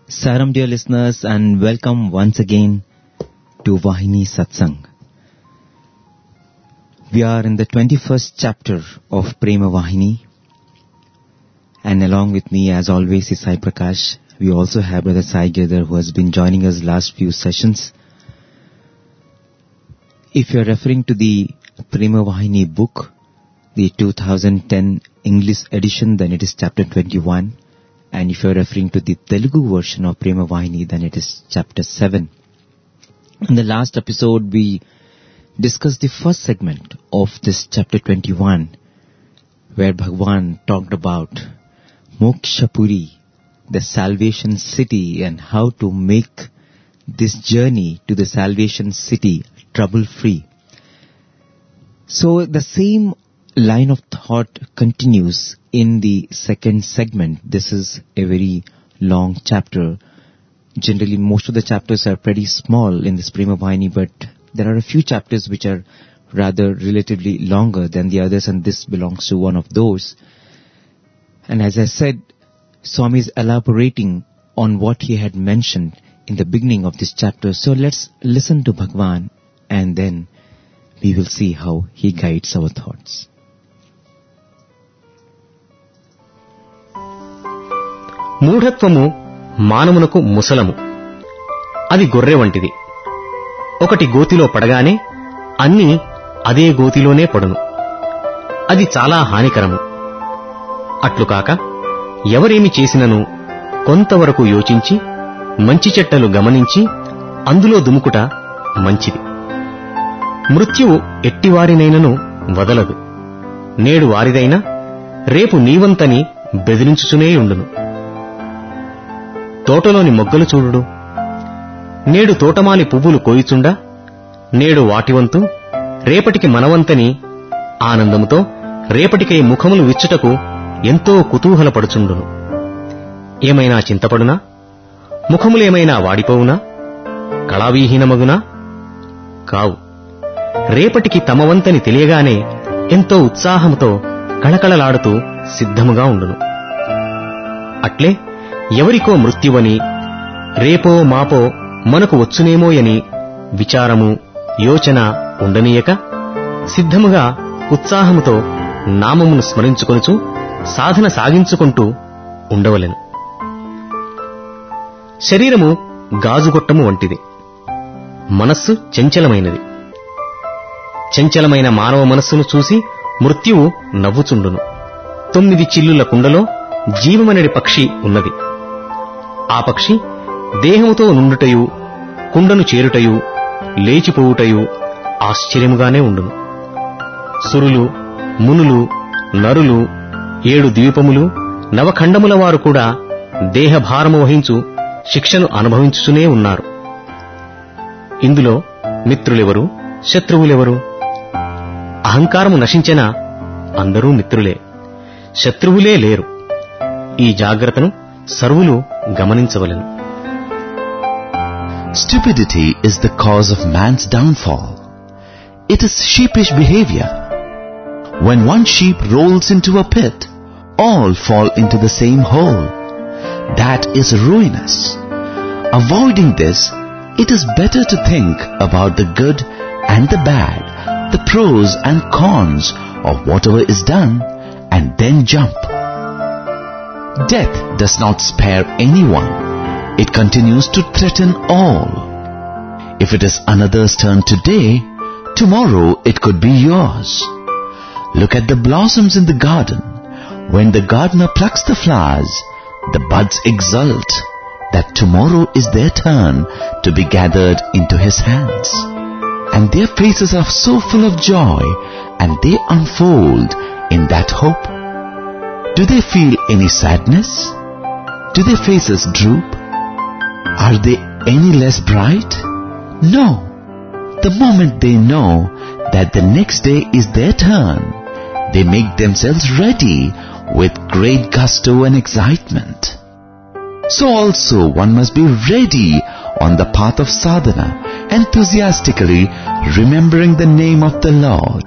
Saram, dear listeners, and welcome once again to Vahini Satsang. We are in the 21st chapter of Prema Vahini, and along with me, as always, is Sai Prakash. We also have Brother Sai Girdhar, who has been joining us last few sessions. If you are referring to the Prema Vahini book, the 2010 English edition, then it is chapter 21. And if you are referring to the Telugu version of Prema Vahini, then it is chapter 7. In the last episode, we discussed the first segment of this chapter 21, where Bhagwan talked about Mokshapuri, the salvation city, and how to make this journey to the salvation city trouble-free. So the same line of thought continues in the second segment. This is a very long chapter. Generally, most of the chapters are pretty small in this Prema Vahini, but there are a few chapters which are rather relatively longer than the others, and this belongs to one of those. And as I said, Swami is elaborating on what he had mentioned in the beginning of this chapter. So let's listen to Bhagwan, and then we will see how he guides our thoughts. మూఢత్వము మానవునకు ముసలము. అది గొర్రె వంటిది. ఒకటి గోతిలో పడగానే అన్నీ అదే గోతిలోనే పడును. అది చాలా హానికరము. అట్లుకాక ఎవరేమి చేసినను కొంతవరకు యోచించి మంచి చెడ్డలు గమనించి అందులో దుముకుట మంచిది. మృత్యువు ఎట్టివారినైనను వదలదు. నేడు వారిదైనా రేపు నీవంతని బెదిరించుచునేయుండును. తోటలోని మొగ్గలు చూడుడు. నేడు తోటమాలి పువ్వులు కోయిచుండా నేడు వాటివంతు రేపటికి మనవంతని ఆనందముతో రేపటికై ముఖములు విచ్చుటకు ఎంతో కుతూహలపడుచుండును. ఏమైనా చింతపడునా? ముఖములేమైనా వాడిపోవునా? కళావిహీనమగునా? కావు. రేపటికి తమవంతని తెలియగానే ఎంతో ఉత్సాహముతో కళకళలాడుతూ సిద్ధముగా ఉండును. అట్లే ఎవరికో మృత్యువని, రేపో మాపో మనకు వచ్చునేమోయని విచారము, యోచన ఉండనీయక సిద్ధముగా ఉత్సాహముతో నామమును స్మరించుకొనుచు సాధన సాగించుకుంటూ ఉండవలెను. శరీరము గాజుగొట్టము వంటిది. మనస్సు చంచలమైనది. చంచలమైన మానవ మనస్సును చూసి మృత్యువు నవ్వుచుండును. 9 చిల్లుల కుండలో జీవమనడి పక్షి ఉన్నది. ఆ పక్షి దేహముతో నుండుటయు, కుండను చేరుటయు, లేచిపోవుటయు ఆశ్చర్యముగానే ఉండును. సురులు, మునులు, నరులు, 7 ద్వీపములు, నవఖండముల వారు కూడా దేహభారము వహించు శిక్షను అనుభవించుచునే ఉన్నారు. ఇందులో మిత్రులెవరు, శత్రువులెవరు? అహంకారము నశించెనా అందరూ మిత్రులే, శత్రువులే లేరు. ఈ జాగ్రత్తను సర్వులు గమనించవలెను. Stupidity is the cause of man's downfall. It is sheepish behavior. When one sheep rolls into a pit, all fall into the same hole. That is ruinous. Avoiding this, it is better to think about the good and the bad, the pros and cons of whatever is done, and then jump. Death does not spare anyone. It continues to threaten all. If it is another's turn today, tomorrow it could be yours. Look at the blossoms in the garden. When the gardener plucks the flowers, the buds exult that tomorrow is their turn to be gathered into his hands. And their faces are so full of joy, and they unfold in that hope. Do they feel any sadness? Do their faces droop? Are they any less bright? No. The moment they know that the next day is their turn, they make themselves ready with great gusto and excitement. So also one must be ready on the path of sadhana, enthusiastically remembering the name of the Lord.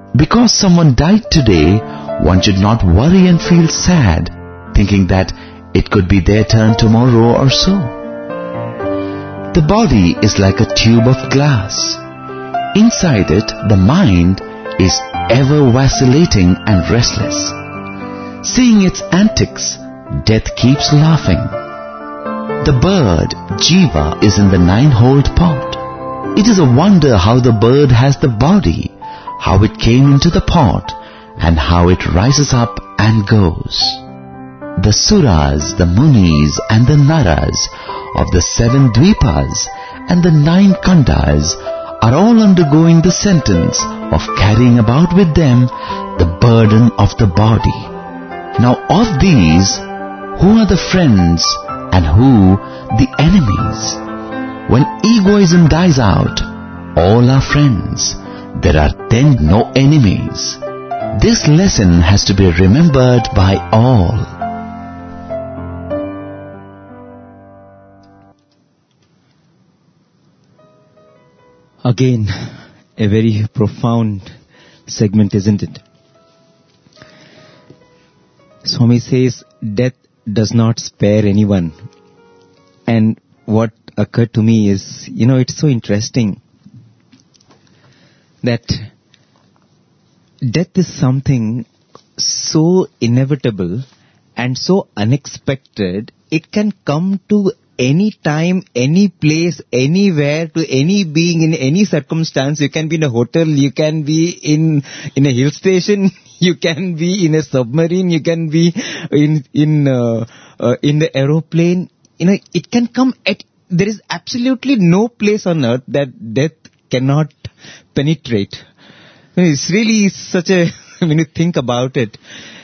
Because someone died today, one should not worry and feel sad, thinking that It could be their turn tomorrow or so. The body is like a tube of glass. Inside it, the mind is ever vacillating and restless. Seeing its antics, death keeps laughing. The bird, Jiva, is in the 9-holed pot. It is a wonder how the bird has the body, how it came into the pot, and how it rises up and goes. The Suras, the Munis and the Naras of the 7 Dvipas and the 9 Kandas are all undergoing the sentence of carrying about with them the burden of the body. Now of these, who are the friends and who the enemies? When egoism dies out, all are friends. There are then no enemies. This lesson has to be remembered by all. Again, a very profound segment, isn't it? Swami says, death does not spare anyone. And what occurred to me is, it's so interesting that death is something so inevitable and so unexpected. It can come to any time, any place, anywhere, to any being, in any circumstance. You can be in a hotel, you can be in a hill station, you can be in a submarine, you can be in the aeroplane. It can come at, there is absolutely no place on earth that death cannot penetrate. It's really such a, when you think about it,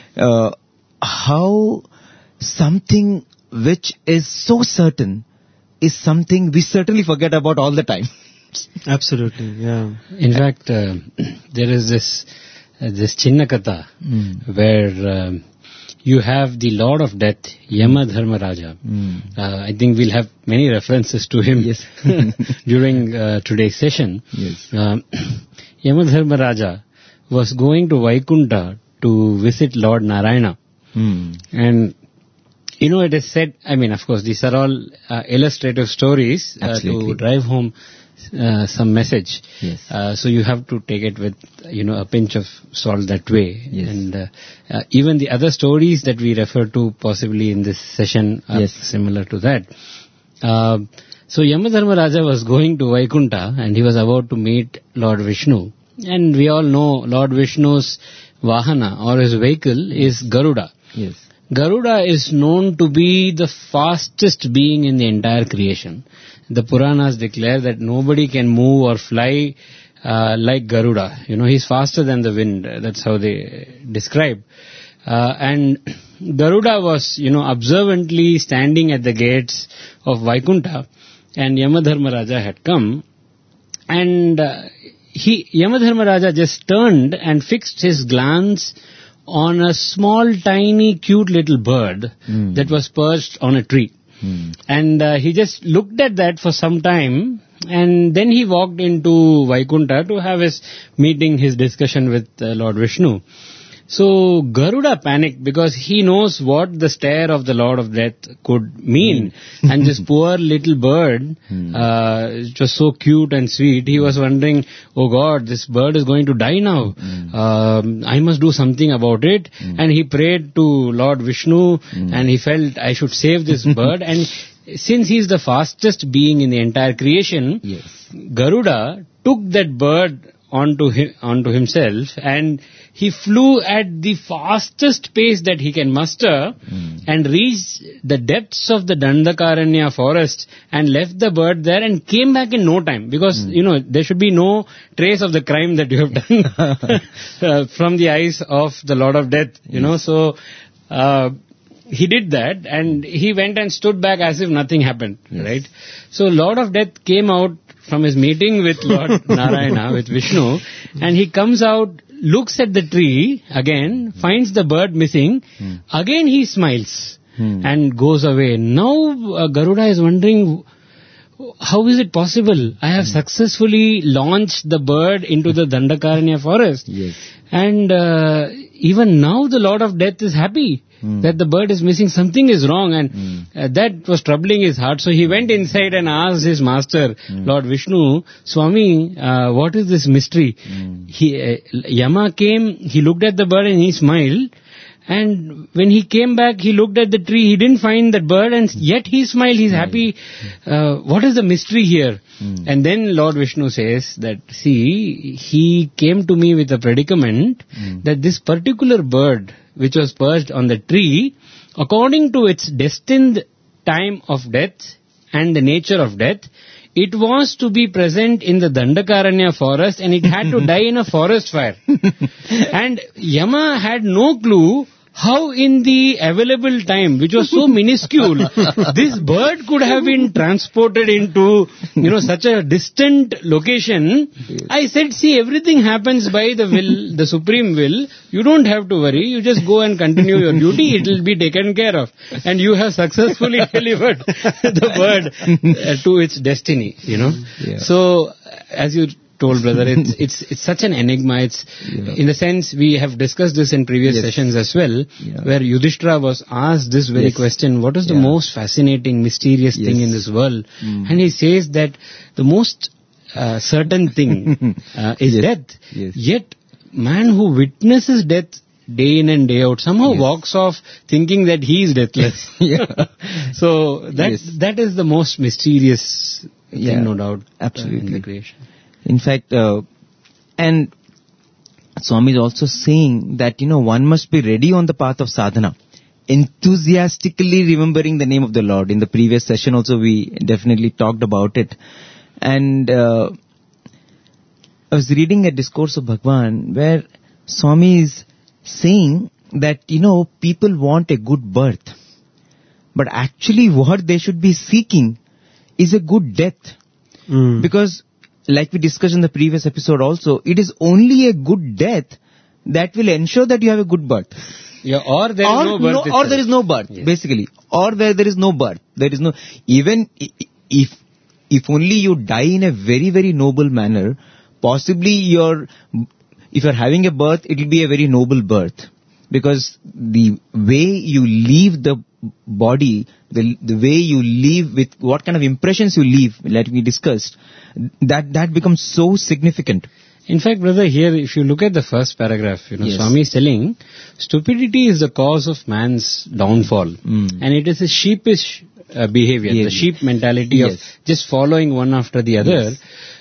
how something which is so certain is something we certainly forget about all the time. Absolutely, yeah. In fact, there is this Chinnakatha where you have the Lord of Death, Yama Dharmaraja. I think we'll have many references to him during today's session. Yes. Yama Dharmaraja was going to Vaikunta to visit Lord Narayana. And it is said, of course, these are all illustrative stories to drive home some message. Yes. So you have to take it with, a pinch of salt that way. Yes. And even the other stories that we refer to possibly in this session are similar to that. So Yamadharmaraja was going to Vaikunta and he was about to meet Lord Vishnu. And we all know Lord Vishnu's Vahana or his vehicle is Garuda. Yes. Garuda is known to be the fastest being in the entire creation. The Puranas declare that nobody can move or fly like Garuda. He's faster than the wind. That's how they describe. And Garuda was, observantly standing at the gates of Vaikunta, and Yamadharmaraja had come. And Yamadharmaraja just turned and fixed his glance on a small, tiny, cute little bird that was perched on a tree. And he just looked at that for some time, and then he walked into Vaikunta to have his meeting, his discussion with Lord Vishnu. So Garuda panicked because he knows what the stare of the Lord of Death could mean. And this poor little bird, it was so cute and sweet, he was wondering, oh God, this bird is going to die now. I must do something about it. And he prayed to Lord Vishnu and he felt, I should save this bird. And since he is the fastest being in the entire creation, Garuda took that bird onto himself, and he flew at the fastest pace that he can muster and reached the depths of the Dandakaranya forest and left the bird there and came back in no time, because there should be no trace of the crime that you have done from the eyes of the Lord of Death. So he did that, and he went and stood back as if nothing happened, right? So Lord of Death came out from his meeting with Lord Narayana, with Vishnu, and he comes out, looks at the tree again, finds the bird missing, again he smiles and goes away. Now Garuda is wondering, how is it possible? I have successfully launched the bird into the Dandakaranya forest. Yes. And even now the Lord of Death is happy that the bird is missing. Something is wrong, and that was troubling his heart. So he went inside and asked his master, Lord Vishnu, Swami, what is this mystery? Yama came, he looked at the bird and he smiled. And when he came back, he looked at the tree, he didn't find that bird, and yet he smiled, he's happy. What is the mystery here? And then Lord Vishnu says that, see, he came to me with a predicament that this particular bird, which was perched on the tree, according to its destined time of death and the nature of death, it was to be present in the Dandakaranya forest, and it had to die in a forest fire. And Yama had no clue how in the available time, which was so minuscule, this bird could have been transported into, such a distant location. I said, see, everything happens by the will, the supreme will. You don't have to worry. You just go and continue your duty. It will be taken care of. And you have successfully delivered the bird to its destiny, Yeah. So, as you told, brother, it's such an enigma. It's in the sense, we have discussed this in previous sessions as well, where Yudhishthira was asked this very question: what is the most fascinating, mysterious thing in this world? And he says that the most certain thing is death. Yet man who witnesses death day in and day out somehow walks off thinking that he is deathless. So that is the most mysterious thing, no doubt, absolutely, in the creation. In fact, and Swami is also saying that, one must be ready on the path of sadhana, enthusiastically remembering the name of the Lord. In the previous session also we definitely talked about it. And I was reading a discourse of Bhagwan where Swami is saying that, people want a good birth. But actually what they should be seeking is a good death. Because like we discussed in the previous episode also, it is only a good death that will ensure that you have a good birth. Yeah, or there is no birth. Or there is no birth, basically. Or where there is no birth. There is no, even if only you die in a very, very noble manner, possibly if you're having a birth, it will be a very noble birth. Because the way you leave the body, the way you leave, with what kind of impressions you leave, like we discussed, that becomes so significant. In fact, brother, here, if you look at the first paragraph, Swami is telling, stupidity is the cause of man's downfall. And it is a sheepish behavior, the sheep mentality of just following one after the other.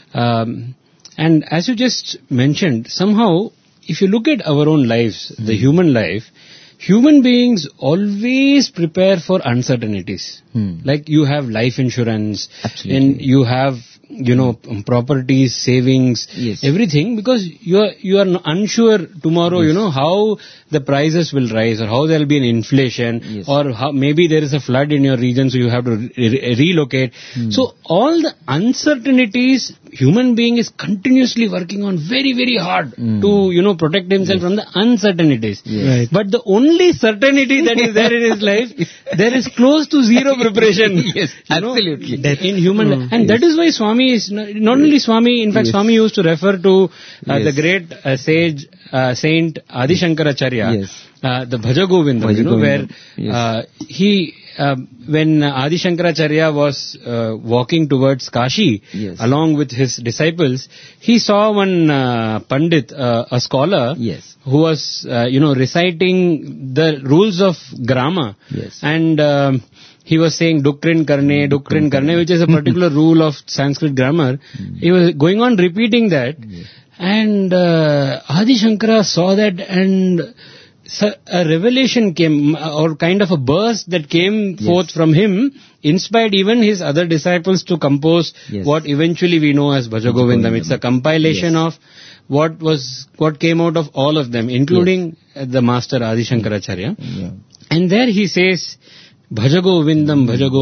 And as you just mentioned, somehow, if you look at our own lives, the human life, human beings always prepare for uncertainties. Like you have life insurance, and you have, properties, savings, everything, because you are unsure tomorrow, how the prices will rise, or how there will be an inflation, or how maybe there is a flood in your region, so you have to relocate. So all the uncertainties, human being is continuously working on very, very hard to, protect himself from the uncertainties. Right. But the only certainty that is there in his life, there is close to zero preparation. Absolutely. In human life. And that is why Swami is, not only Swami, in fact Swami used to refer to the great sage, Saint Adi Shankaracharya, the Bhaja Govindam, where he, when Adi Shankaracharya was walking towards Kashi, along with his disciples, he saw one Pandit, a scholar, who was, reciting the rules of grammar. And he was saying Dukrin Karne, which is a particular rule of Sanskrit grammar. He was going on repeating that. And Adi Shankara saw that, and a revelation came, or kind of a burst that came forth from him, inspired even his other disciples to compose what eventually we know as Bhaja Govindam. It's a compilation of what came out of all of them, including the master Adi Shankaracharya. And there he says, Bhaja Govindam,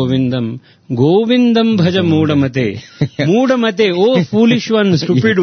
Govindam Bhaja Moodamate. Moodamate, oh foolish one, stupid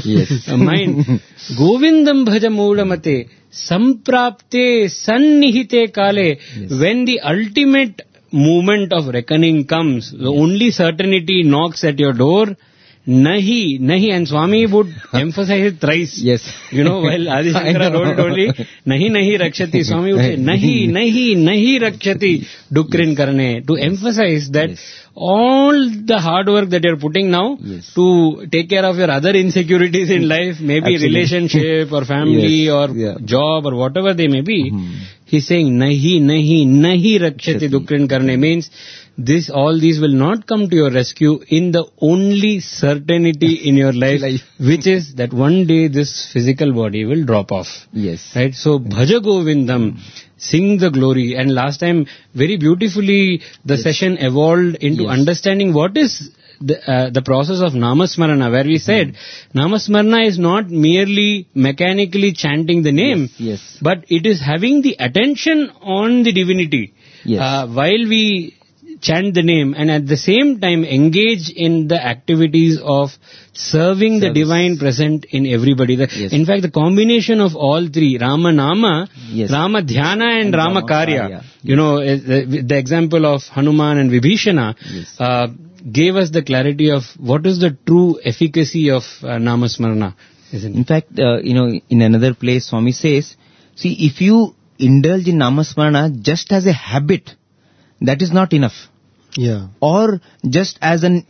mind. Govindam Bhaja Moodamate. Samprapte sannihite kale. When the ultimate moment of reckoning comes, the only certainty knocks at your door, nahi, and Swami would emphasize it thrice. Yes. While Adi Shankara wrote it only, nahi rakshati, Swami would say, nahi rakshati, dukrin karne, to emphasize that all the hard work that you're putting now to take care of your other insecurities in life, maybe relationship or family or job or whatever they may be, he's saying, nahi rakshati, dukrin karne, means all these will not come to your rescue in the only certainty in your life, which is that one day this physical body will drop off. Yes. Right? So, bhaja govindam, sing the glory. And last time, very beautifully, the session evolved into understanding what is the process of Namasmarana, where we said, Namasmarana is not merely mechanically chanting the name, but it is having the attention on the divinity. While we chant the name and at the same time engage in the activities of serving the divine present in everybody. In fact, the combination of all three, Rama Nama, Rama Dhyana and Rama Karya, the example of Hanuman and Vibhishana, gave us the clarity of what is the true efficacy of Namasmarana. In fact, in another place, Swami says, see, if you indulge in Namasmarana just as a habit, that is not enough. Or just as an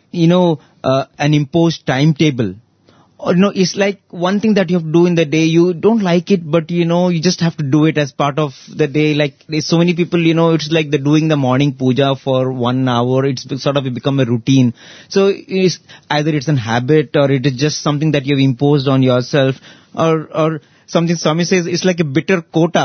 imposed timetable. Or, it's like one thing that you have to do in the day. You don't like it, but, you just have to do it as part of the day. Like, there's so many people, it's like they're doing the morning puja for 1 hour. It's sort of become a routine. So, either it's an habit or it is just something that you've imposed on yourself. Or something Swami says, it's like a bitter quota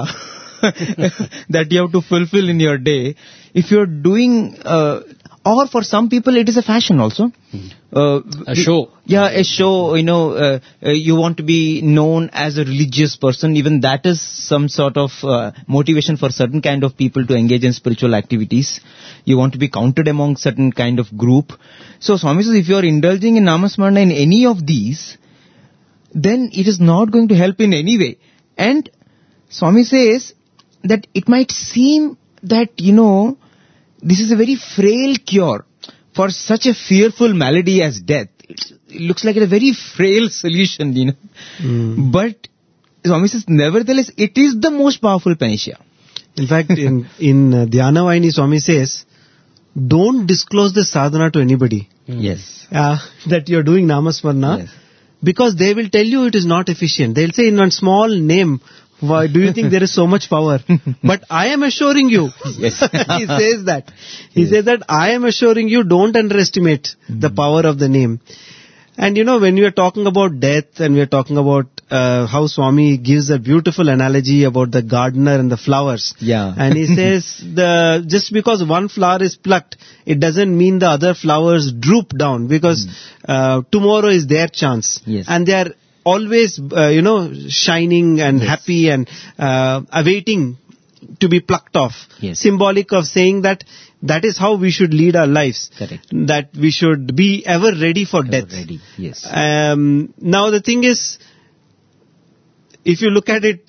that you have to fulfill in your day. If you're doing, or for some people it is a fashion also. A show. Yeah, a show, you want to be known as a religious person. Even that is some sort of motivation for certain kind of people to engage in spiritual activities. You want to be counted among certain kind of group. So Swami says, if you are indulging in Namasmarana in any of these, then it is not going to help in any way. And Swami says that it might seem that, this is a very frail cure for such a fearful malady as death. It looks like a very frail solution, But Swami says, nevertheless, it is the most powerful panacea. In fact, in Dhyana Vahini, Swami says, don't disclose the sadhana to anybody. Yes. That you're doing Namasmarana. Yes. Because they will tell you it is not efficient. They'll say in one small name, why do you think there is so much power? But I am assuring you. Yes. He says that. He says that I am assuring you, don't underestimate the power of the name. And when we are talking about death and we are talking about how Swami gives a beautiful analogy about the gardener and the flowers. Yeah. And he says just because one flower is plucked, it doesn't mean the other flowers droop down, because tomorrow is their chance. Yes. And they are always, shining and happy and awaiting to be plucked off. Yes. Symbolic of saying that is how we should lead our lives. Correct. That we should be ever ready for death. Ready. Yes. Now the thing is, if you look at it,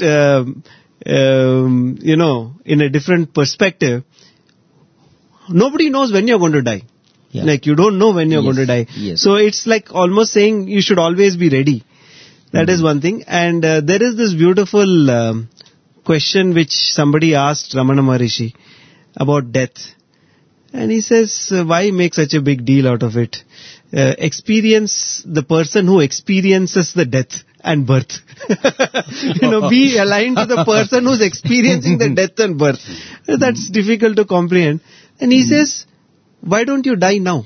in a different perspective, nobody knows when you're going to die. Yeah. Like, you don't know when you're going to die. Yes. So it's like almost saying you should always be ready. That is one thing. And there is this beautiful question which somebody asked Ramana Maharishi about death. And he says, why make such a big deal out of it? Experience the person who experiences the death and birth. Be aligned to the person who's experiencing the death and birth. That's difficult to comprehend. And he says, why don't you die now?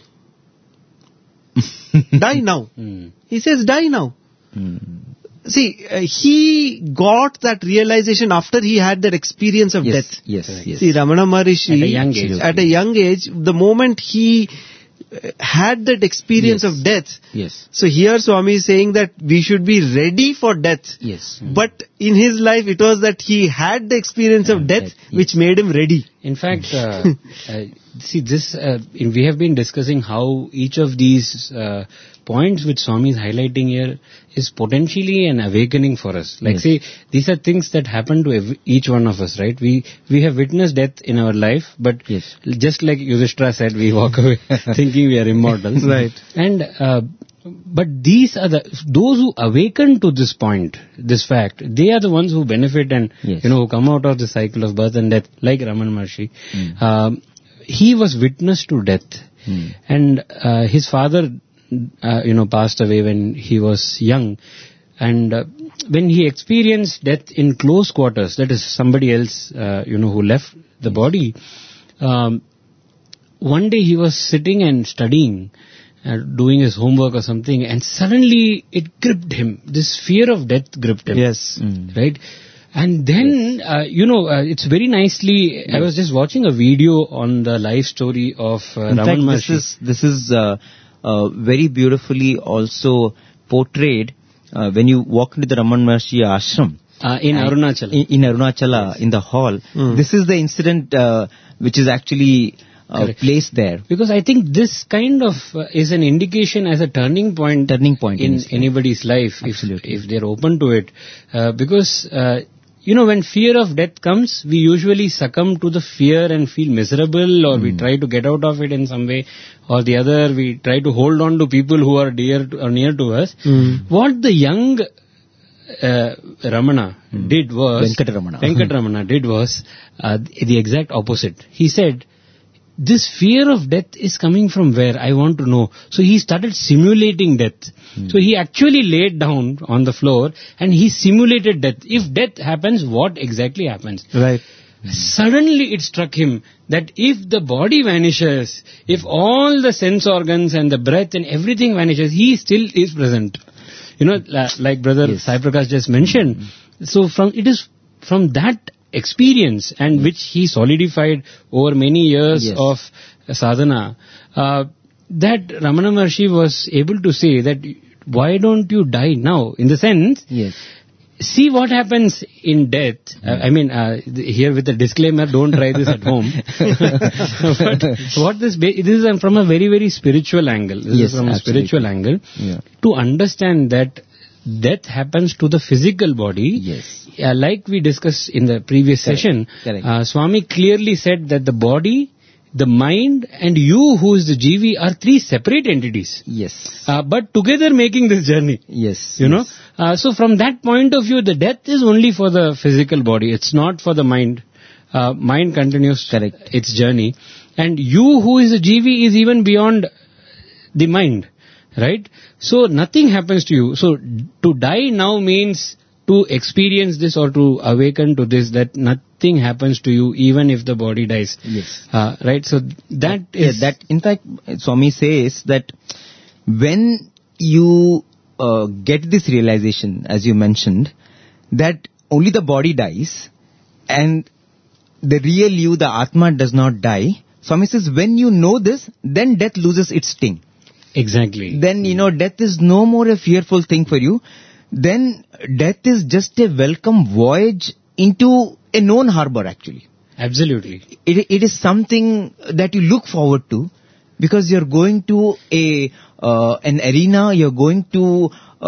Die now. He says, die now. See, he got that realization after he had that experience of death. Yes. See, Ramana Maharishi, at a young age, the moment he had that experience of death. Yes. So here Swami is saying that we should be ready for death. Yes. But in his life, it was that he had the experience of death which made him ready. In fact, see this, we have been discussing how each of these points which Swami is highlighting here is potentially an awakening for us. Like, see, these are things that happen to each one of us, right? We have witnessed death in our life, but just like Yudhishthira said, we walk away thinking we are immortals. Right. And But these are those who awaken to this point, this fact, they are the ones who benefit and, Yes. who come out of the cycle of birth and death, like Ramana Maharshi. He was witness to death. And his father, passed away when he was young. And when he experienced death in close quarters, that is somebody else, who left the body, one day he was sitting and studying, doing his homework or something, and suddenly it gripped him. This fear of death gripped him. Yes. Right? And then, it's very nicely, I was just watching a video on the life story of In Ramana fact, Maharshi. this is very beautifully also portrayed when you walk into the Ramana Maharshi ashram. In Arunachala. In Arunachala, in the hall. This is the incident which is actually placed there. Because I think this kind of is an indication as a turning point In in his life. anybody's life, Absolutely. if they're open to it. Because, when fear of death comes, we usually succumb to the fear and feel miserable, or we try to get out of it in some way or the other. We try to hold on to people who are dear to, or near to us. What the young Ramana did was... Venkataramana did was the exact opposite. He said, this fear of death is coming from where? I want to know. So he started simulating death. So he actually laid down on the floor and he simulated death. If death happens, what exactly happens? Right. Suddenly it struck him that if the body vanishes, if all the sense organs and the breath and everything vanishes, he still is present. Like Brother Sai Prakash just mentioned. So it is from that experience, and which he solidified over many years of sadhana, that Ramana Maharshi was able to say that, why don't you die now? In the sense, see what happens in death. Here with a disclaimer, don't try this at home. But this is from a very, very spiritual angle. This is from a spiritual angle. To understand that death happens to the physical body. Like we discussed in the previous session, Swami clearly said that the body, the mind and you who is the Jivi are three separate entities. But together making this journey. So from that point of view, the death is only for the physical body. It's not for the mind. Mind continues its journey. And you who is the Jivi is even beyond the mind. Right? So nothing happens to you. So to die now means to experience this or to awaken to this, that nothing happens to you even if the body dies. Right? So that is... in fact, Swami says that when you get this realization, as you mentioned, that only the body dies and the real you, the Atma, does not die. Swami says, when you know this, then death loses its sting. Exactly. Then, death is no more a fearful thing for you. Then death is just a welcome voyage into a known harbor, actually. Absolutely. It is something that you look forward to, because you're going to an arena, you're going to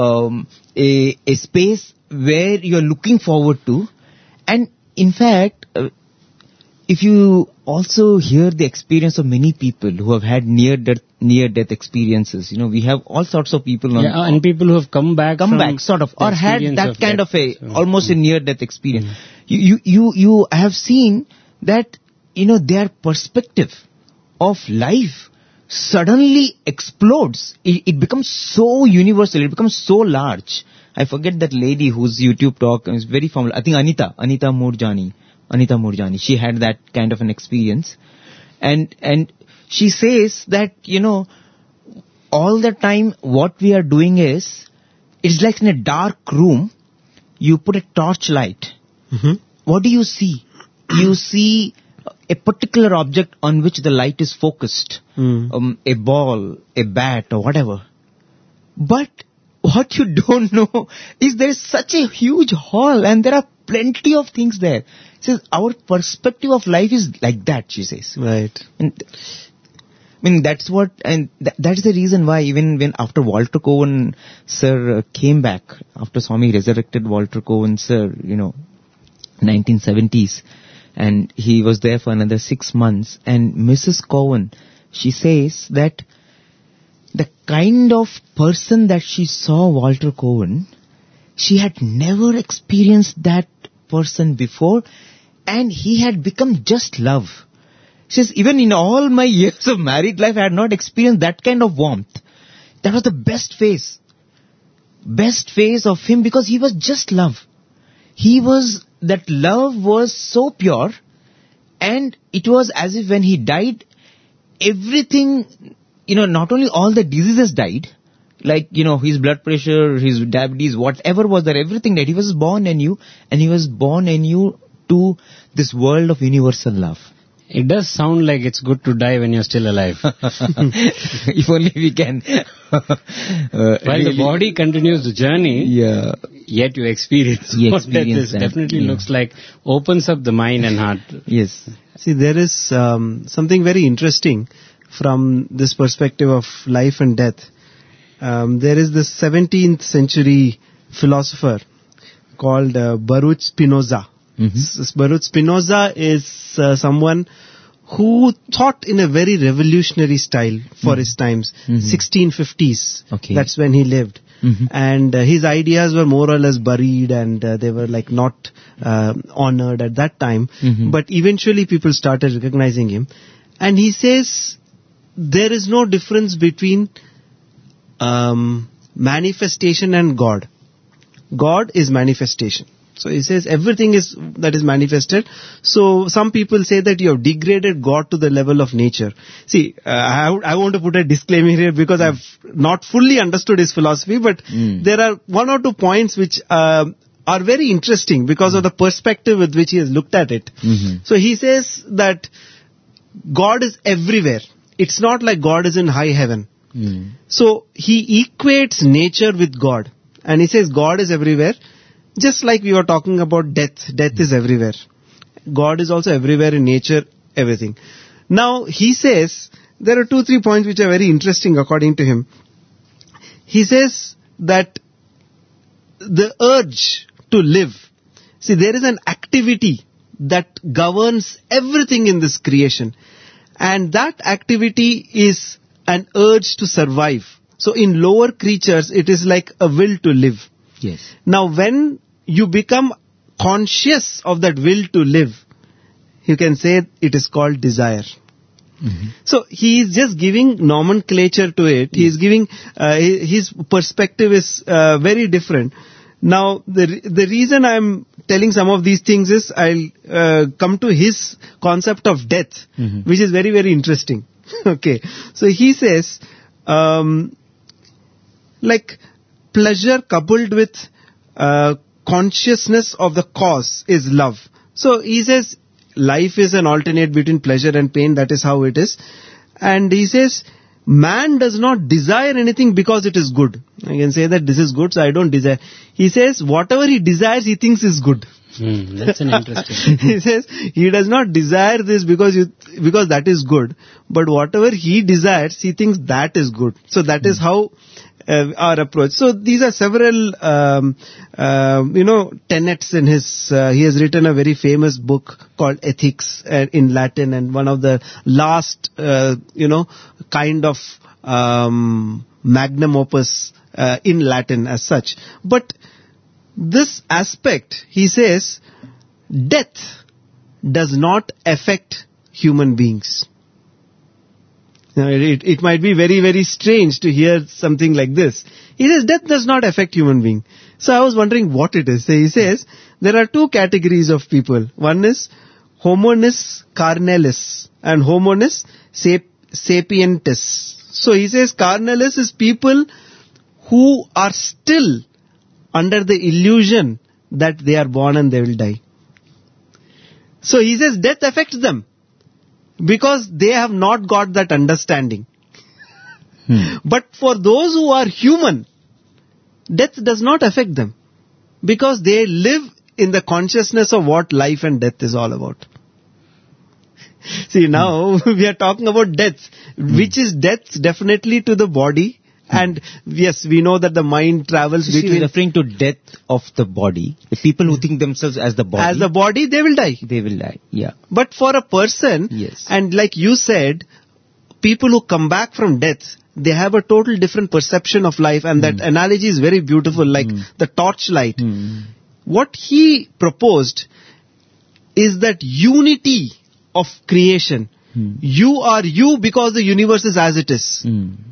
a space where you're looking forward to. And in fact, if you also hear the experience of many people who have had near-death experiences, we have all sorts of people. And people who have come back, sort of, or had that kind of almost a near-death experience. You have seen that, their perspective of life suddenly explodes. It becomes so universal. It becomes so large. I forget that lady whose YouTube talk is very familiar. I think Anita Moorjani. She had that kind of an experience. And she says that, all the time what we are doing is, it's like in a dark room, you put a torchlight. What do you see? You see a particular object on which the light is focused. A ball, a bat or whatever. But what you don't know is there is such a huge hall and there are plenty of things there. She says, our perspective of life is like that, she says. Right. And that's what, and that's the reason why even when after Walter Cohen sir came back, after Swami resurrected Walter Cohen sir, 1970s, and he was there for another 6 months, and Mrs. Cohen, she says that the kind of person that she saw Walter Cowan, she had never experienced that person before, and he had become just love. She says, even in all my years of married life, I had not experienced that kind of warmth. That was the best phase of him, because he was just love. That love was so pure, and it was as if when he died, everything, not only all the diseases died, like, his blood pressure, his diabetes, whatever was there, everything died. He was born anew, and he was born anew to this world of universal love. It does sound like it's good to die when you're still alive. If only we can. While the body continues the journey, yet you experience what death is. Definitely looks like opens up the mind and heart. Yes. See, there is something very interesting from this perspective of life and death. There is this 17th century philosopher called Baruch Spinoza. Baruch Spinoza is someone who thought in a very revolutionary style for his times, 1650s. Okay. That's when he lived. And his ideas were more or less buried, and they were like not honored at that time. But eventually people started recognizing him. And he says there is no difference between manifestation and God. God is manifestation. So he says everything that is manifested. So some people say that you have degraded God to the level of nature. See, I want to put a disclaimer here because I've not fully understood his philosophy, but there are one or two points which are very interesting because of the perspective with which he has looked at it. So he says that God is everywhere. It's not like God is in high heaven. So he equates nature with God. And he says God is everywhere. Just like we were talking about death. Death is everywhere. God is also everywhere in nature, everything. Now, he says, there are 2-3 points which are very interesting according to him. He says that the urge to live. See, there is an activity that governs everything in this creation. And that activity is an urge to survive. So in lower creatures, it is like a will to live. Yes. Now, when you become conscious of that will to live, you can say it is called desire. So he is just giving nomenclature to it. He is giving, his perspective is very different. Now, the reason I'm telling some of these things is I'll come to his concept of death, which is very, very interesting. Okay. So he says, like pleasure coupled with consciousness of the cause is love. So he says life is an alternate between pleasure and pain. That is how it is. And he says man does not desire anything because it is good. I can say that this is good, so I don't desire. He says whatever he desires, he thinks is good. That's an interesting. He says he does not desire this because that is good, but whatever he desires, he thinks that is good. So that is how our approach. So these are several, tenets in his. He has written a very famous book called Ethics in Latin, and one of the last, kind of magnum opus in Latin as such. But this aspect, he says, death does not affect human beings. Now, it might be very, very strange to hear something like this. He says death does not affect human being. So I was wondering what it is. So he says there are two categories of people. One is homonis carnalis and homonis sapientis. So he says carnalis is people who are still under the illusion that they are born and they will die. So he says death affects them because they have not got that understanding. But for those who are human, death does not affect them because they live in the consciousness of what life and death is all about. See, now we are talking about death, which is death definitely to the body. And yes, we know that the mind travels between... referring to death of the body. The people who think themselves as the body. As the body, they will die. They will die, yeah. But for a person, yes, and like you said, people who come back from death, they have a total different perception of life, and that analogy is very beautiful, like the torchlight. What he proposed is that unity of creation. You are you because the universe is as it is.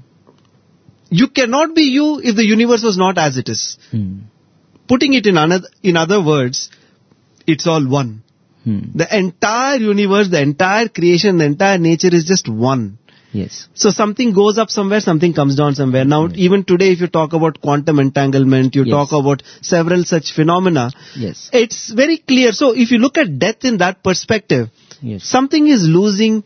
You cannot be you if the universe was not as it is. Putting it in other words, it's all one. The entire universe, the entire creation, the entire nature is just one. Yes. So something goes up somewhere, something comes down somewhere. Now, even today, if you talk about quantum entanglement, you talk about several such phenomena, Yes. it's very clear. So if you look at death in that perspective, Yes. something is losing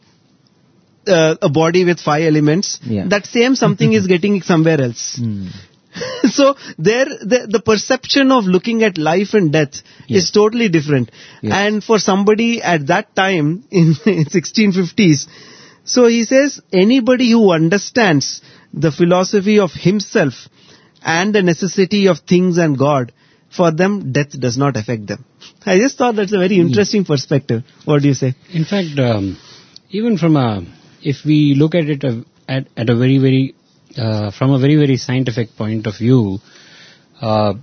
a body with 5 elements. Yeah. That same something is getting somewhere else. So there, the perception of looking at life and death is totally different. Yes. And for somebody at that time in 1650s, so he says anybody who understands the philosophy of himself and the necessity of things and God, for them death does not affect them. I just thought that's a very interesting perspective. What do you say? In fact, even if we look at it at a very, very from a very, very scientific point of view, our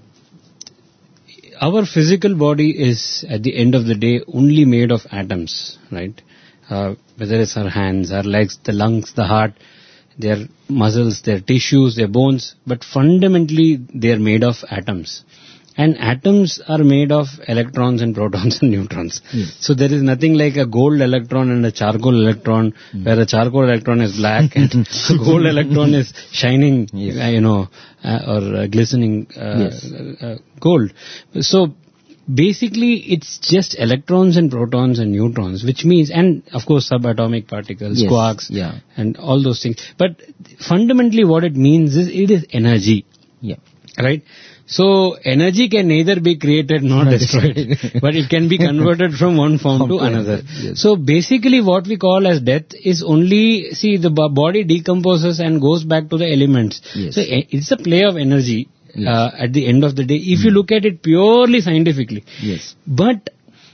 physical body is, at the end of the day, only made of atoms, right? Whether it's our hands, our legs, the lungs, the heart, their muscles, their tissues, their bones, but fundamentally they are made of atoms. And atoms are made of electrons and protons and neutrons. So there is nothing like a gold electron and a charcoal electron, where the charcoal electron is black and the gold electron is shining, or glistening gold. So basically it's just electrons and protons and neutrons, which means, and of course subatomic particles, quarks, and all those things. But fundamentally what it means is it is energy. Yeah. Right? So energy can neither be created nor destroyed, but it can be converted from one form to another. Yes. So basically what we call as death is only, the body decomposes and goes back to the elements. Yes. So it's a play of energy at the end of the day, if you look at it purely scientifically. Yes. But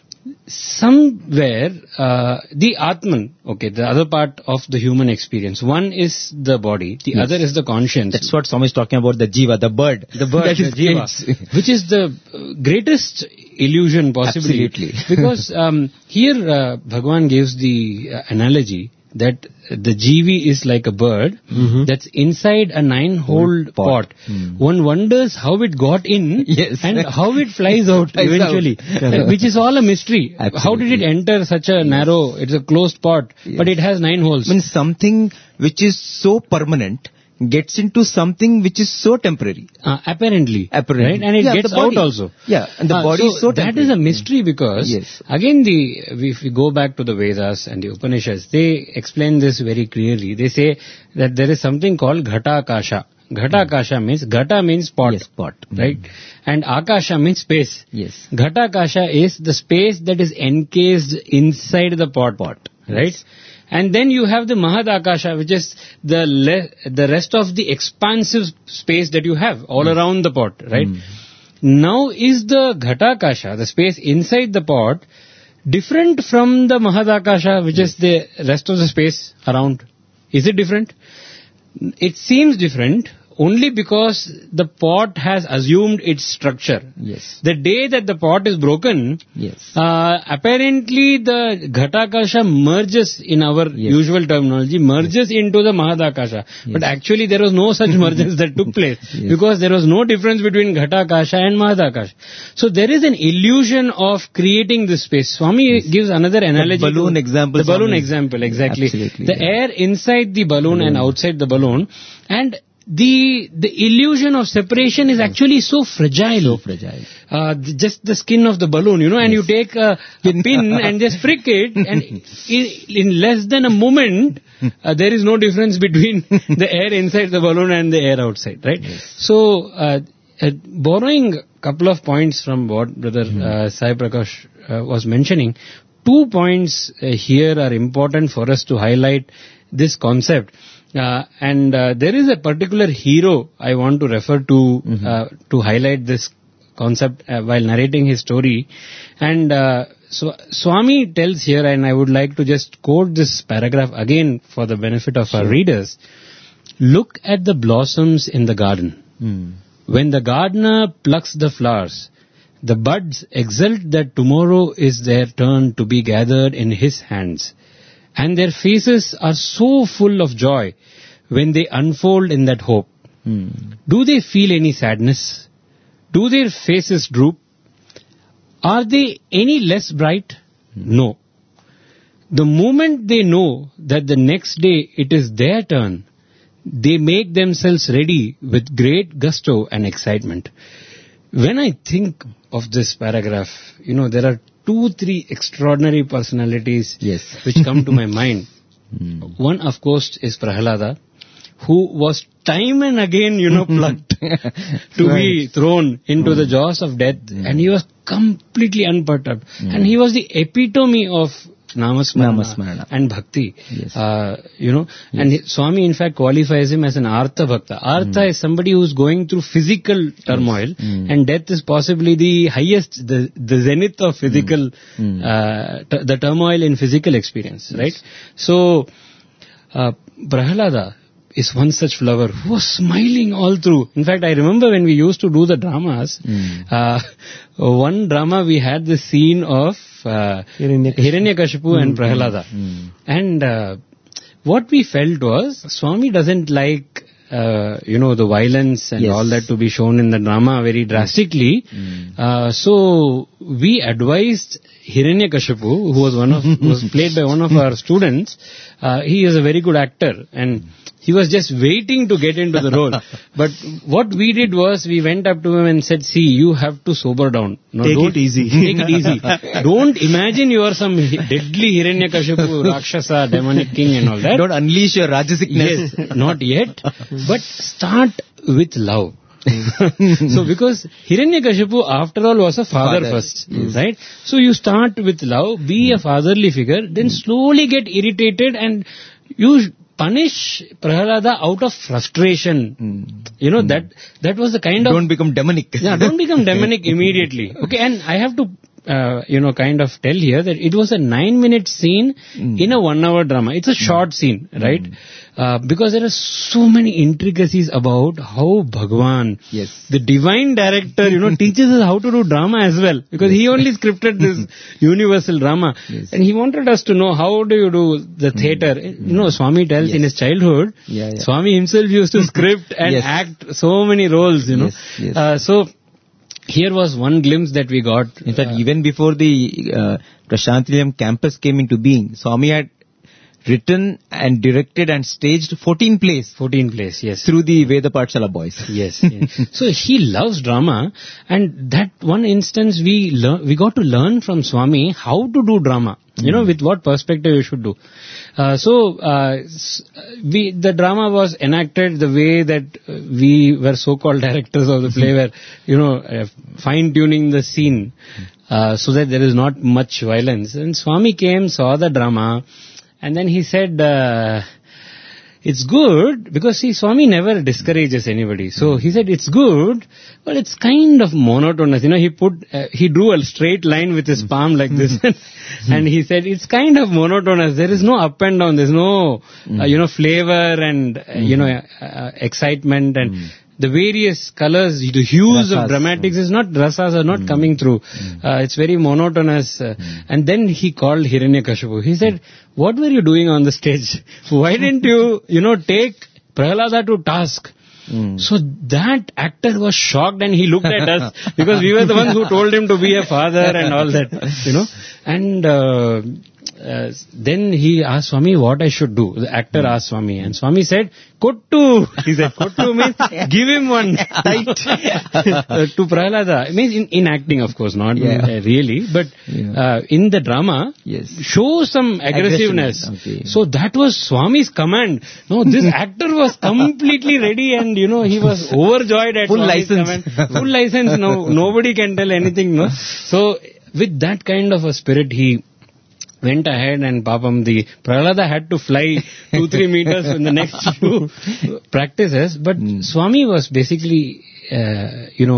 somewhere, the Atman, the other part of the human experience, one is the body, the other is the conscience. That's what Swami is talking about, the jiva, the bird. The bird, the jiva, which is the greatest illusion possibly. Absolutely. Because here Bhagavan gives the analogy that the jivi is like a bird that's inside a 9-hole pot. One wonders how it got in and how it flies out eventually, which is all a mystery. Absolutely. How did it enter such a narrow, it's a closed pot, but it has 9 holes. When something which is so permanent gets into something which is so temporary. Apparently. Right? And it gets out also. Yeah, and the body is so temporary. That is a mystery because, again, if we go back to the Vedas and the Upanishads, they explain this very clearly. They say that there is something called Ghata Akasha. Ghata Akasha means, Ghata means pot. Yes, pot. Right? And Akasha means space. Yes. Ghata Akasha is the space that is encased inside the pot. Right? And then you have the Mahad Akasha, which is the rest of the expansive space that you have all around the pot, right? Now is the Ghata Akasha, the space inside the pot, different from the Mahad Akasha, which is the rest of the space around? Is it different? It seems different only because the pot has assumed its structure. Yes. The day that the pot is broken, apparently the Ghatakasha merges, in our usual terminology, merges into the Mahadakasha. But actually there was no such mergence that took place because there was no difference between Ghatakasha and Mahadakasha. So there is an illusion of creating this space. Swami gives another analogy. The balloon example. The balloon example, exactly. Absolutely. The air inside the balloon and outside the balloon, and the illusion of separation is actually so fragile. Just the skin of the balloon, and you take a pin and just prick it, and in less than a moment, there is no difference between the air inside the balloon and the air outside, right? So, borrowing a couple of points from what Brother Sai Prakash was mentioning, 2 points here are important for us to highlight this concept. And there is a particular hero I want to refer to highlight this concept while narrating his story. And so Swami tells here, and I would like to just quote this paragraph again for the benefit of our readers. look at the blossoms in the garden. When the gardener plucks the flowers, the buds exult that tomorrow is their turn to be gathered in his hands. And their faces are so full of joy when they unfold in that hope. Do they feel any sadness? Do their faces droop? Are they any less bright? No. The moment they know that the next day it is their turn, they make themselves ready with great gusto and excitement. When I think of this paragraph, there are 2-3 extraordinary personalities which come to my mind. One, of course, is Prahalada, who was time and again, plucked to be thrown into the jaws of death, and he was completely unperturbed. And he was the epitome of Namasmarana and Bhakti. And Swami in fact qualifies him as an Artha Bhakta. Artha is somebody who is going through physical turmoil, and death is possibly the highest, the zenith of physical, the turmoil in physical experience, right? So, Prahalada is one such flower who was smiling all through. In fact, I remember when we used to do the dramas, one drama we had the scene of Hiranyakashipu and Prahalada. And what we felt was, Swami doesn't like, the violence and all that to be shown in the drama very drastically. So we advised Hiranyakashipu, who was played by one of our students. He is a very good actor, and he was just waiting to get into the role. But what we did was, we went up to him and said, see, you have to sober down. Take it easy. Take it easy. Don't imagine you are some deadly Hiranyakashipu, Rakshasa, demonic king and all that. Don't unleash your Rajasikness. Yes, not yet. But start with love. So because Hiranyakashipu after all was a father first, right? So you start with love, be a fatherly figure, then slowly get irritated and you punish Prahalada out of frustration. That was the kind of... Don't become demonic. Don't become demonic immediately. Okay, and I have to, kind of tell here that it was a 9-minute scene in a 1-hour drama. It's a short scene, right? Because there are so many intricacies about how Bhagwan, the divine director, teaches us how to do drama as well. Because he only scripted this universal drama. And he wanted us to know how do you do the theatre. Swami tells in his childhood, Swami himself used to script and act so many roles, So, here was one glimpse that we got. In fact, even before the Prashantinilayam campus came into being, Swami had written and directed and staged 14 plays. 14 plays, yes. Through the Veda Pathshala boys. Yes. So he loves drama, and that one instance we got to learn from Swami how to do drama. With what perspective you should do. The drama was enacted the way that we were so-called directors of the play were, fine-tuning the scene so that there is not much violence. And Swami came, saw the drama, and then he said, it's good, because Swami never discourages anybody. So he said, it's good, but it's kind of monotonous. He drew a straight line with his palm like this. And he said, it's kind of monotonous. There is no up and down. There's no, flavor and, excitement and the various colors, the hues of dramatics is not, rasas are not coming through. It's very monotonous. And then he called Hiranyakashipu. He said, what were you doing on the stage? Why didn't you, take Prahalada to task? So that actor was shocked and he looked at us because we were the ones who told him to be a father and all that, And then he asked Swami what I should do. The actor asked Swami, and Swami said, Kottu. He said, Kottu means give him one tight to Prahalada. It means in acting, of course, not really, but in the drama, show some aggressiveness. Okay. So that was Swami's command. No, this actor was completely ready and, he was overjoyed at full Swami's license. command. Full license. No, nobody can tell anything. No. So with that kind of a spirit, he went ahead and Papam, the Prahalada had to fly 2-3 meters in the next few practices. But Swami was basically,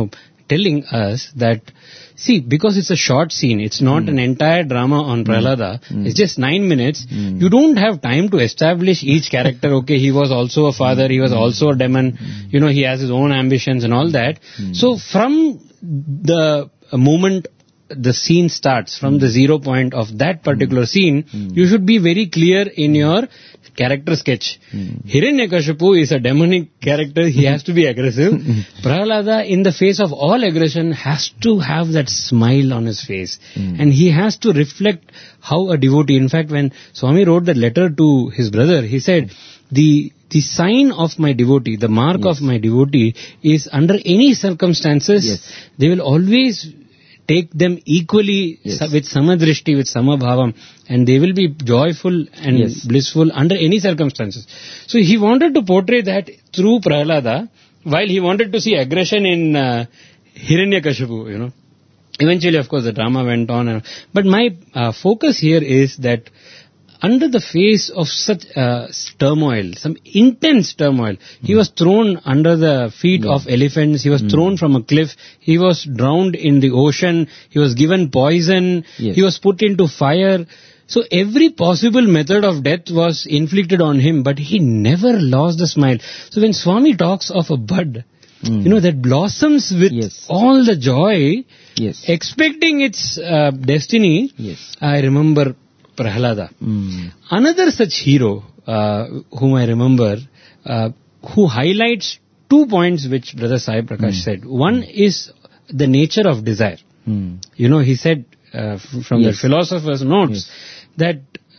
telling us that, see, because it's a short scene, it's not an entire drama on Prahlada, it's just 9 minutes, you don't have time to establish each character, okay, he was also a father, he was also a demon, he has his own ambitions and all that. So from the moment the scene starts, from the 0 point of that particular scene, you should be very clear in your character sketch. Hiranyakashipu is a demonic character, he has to be aggressive. Prahlada, in the face of all aggression, has to have that smile on his face. And he has to reflect how a devotee, in fact, when Swami wrote that letter to his brother, he said, the sign of my devotee, the mark of my devotee is under any circumstances, they will always take them equally with samadrishti, with samabhavam, and they will be joyful and blissful under any circumstances. So he wanted to portray that through Prahlada, while he wanted to see aggression in Hiranyakashipu, Eventually, of course, the drama went on. But my focus here is that under the face of such turmoil, some intense turmoil, he was thrown under the feet of elephants, he was thrown from a cliff, he was drowned in the ocean, he was given poison, he was put into fire. So every possible method of death was inflicted on him, but he never lost the smile. So when Swami talks of a bud, that blossoms with all the joy, expecting its destiny, I remember Prahlada. Another such hero whom I remember, who highlights 2 points which Brother Sai Prakash said. One is the nature of desire. He said from the philosopher's notes that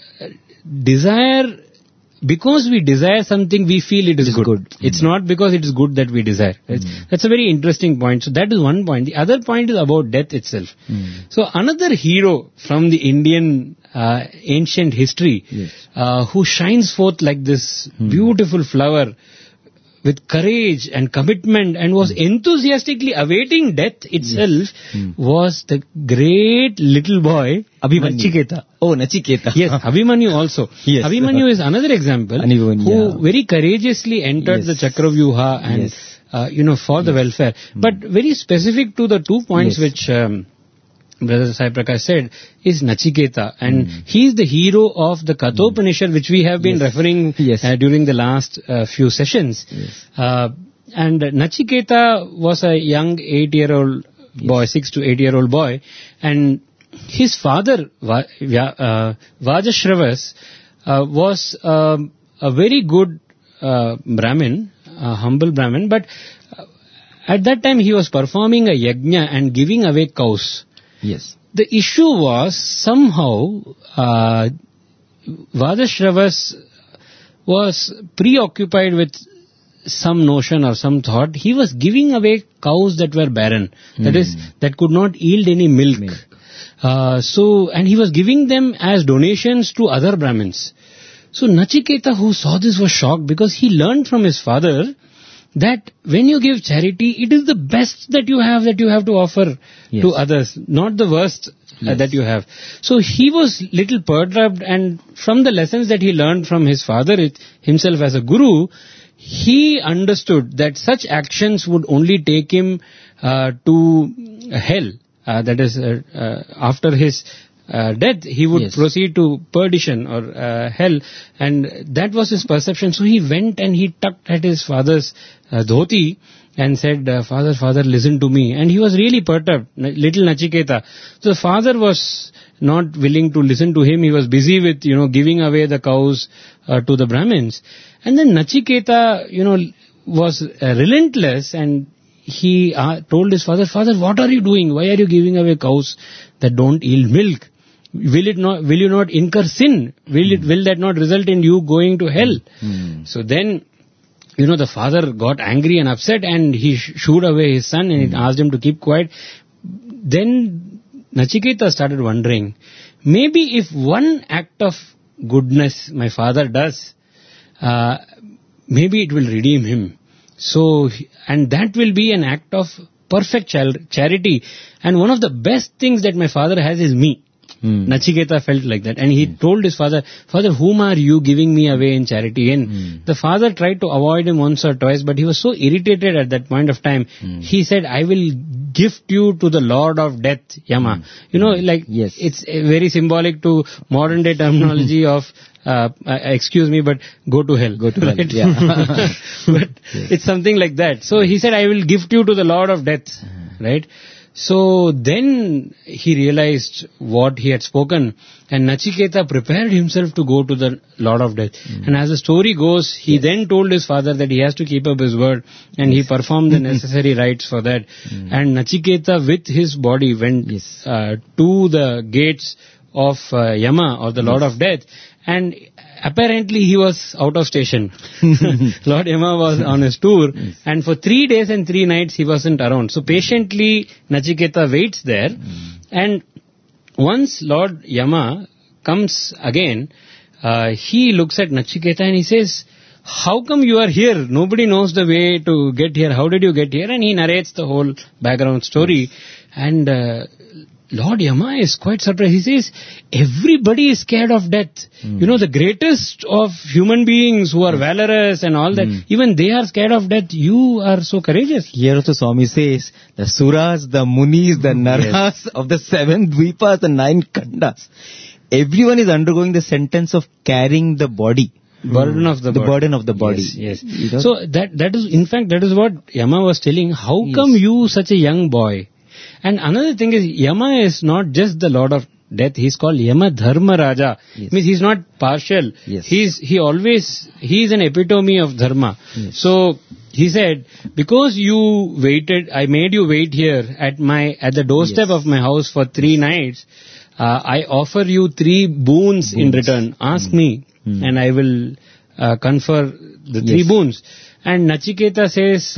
desire, because we desire something, we feel it is good. It's not because it is good that we desire. That's a very interesting point. So that is one point. The other point is about death itself. So another hero from the Indian ancient history, who shines forth like this beautiful flower with courage and commitment and was enthusiastically awaiting death itself, was the great little boy Nachiketa. Oh, Nachiketa. Yes, Abhimanyu also. Abhimanyu is another example who very courageously entered the Chakravyuha and for the welfare. But very specific to the 2 points which Brother Sai Prakash said, is Nachiketa. And he is the hero of the Kathopanishad, which we have been referring during the last few sessions. And Nachiketa was a young 8-year-old boy, 6 to 8-year-old boy. And his father, Vajashravas, was a very good Brahmin, a humble Brahmin. But at that time he was performing a yajna and giving away cows. The issue was somehow Vajashravas was preoccupied with some notion or some thought. He was giving away cows that were barren, that is, that could not yield any milk. And he was giving them as donations to other Brahmins. So Nachiketa, who saw this, was shocked, because he learned from his father that when you give charity, it is the best that you have to offer to others, not the worst that you have. So he was little perturbed, and from the lessons that he learned from his father himself as a guru, he understood that such actions would only take him to hell. That is, after his death, he would proceed to perdition or hell, and that was his perception. So he went and he tugged at his father's dhoti and said, Father, listen to me. And he was really perturbed, little Nachiketa. So the father was not willing to listen to him. He was busy with, giving away the cows to the Brahmins. And then Nachiketa, was relentless, and he told his father, what are you doing? Why are you giving away cows that don't yield milk? Will you not incur sin? Will that not result in you going to hell? So then, the father got angry and upset, and he shooed away his son and asked him to keep quiet. Then Nachiketa started wondering, maybe if one act of goodness my father does, maybe it will redeem him. So, and that will be an act of perfect charity. And one of the best things that my father has is me. Nachiketa felt like that. And he told his father, "Father, whom are you giving me away in charity?" And the father tried to avoid him once or twice, but he was so irritated at that point of time. He said, "I will gift you to the Lord of Death, Yama." Yes. It's very symbolic to modern day terminology of, excuse me, but go to hell. Go to hell, Right? yeah. But it's something like that. So he said, "I will gift you to the Lord of Death." Right? So then he realized what he had spoken, and Nachiketa prepared himself to go to the Lord of Death. And as the story goes, he then told his father that he has to keep up his word, and he performed the necessary rites for that. And Nachiketa with his body went to the gates of Yama, or the Lord of Death, and apparently he was out of station. Lord Yama was on his tour, and for 3 days and 3 nights he wasn't around. So patiently Nachiketa waits there, and once Lord Yama comes again, he looks at Nachiketa and he says, "How come you are here? Nobody knows the way to get here. How did you get here?" And he narrates the whole background story. And Lord Yama is quite surprised. He says, "Everybody is scared of death. The greatest of human beings who are valorous and all that, even they are scared of death. You are so courageous." Here also Swami says, the Suras, the Munis, the Naras of the 7 Dvipas, the 9 Kandas, everyone is undergoing the sentence of carrying the body. Burden of the body. Burden of the body. Yes. So that is, in fact, that is what Yama was telling. How come you, such a young boy? And another thing is, Yama is not just the Lord of Death. He's called Yama Dharma Raja. Means he's not partial. Yes. He's an epitome of Dharma. So he said, "Because you waited, I made you wait here at the doorstep of my house for 3 nights. I offer you 3 boons in return. Ask me, and I will confer the 3 boons." And Nachiketa says,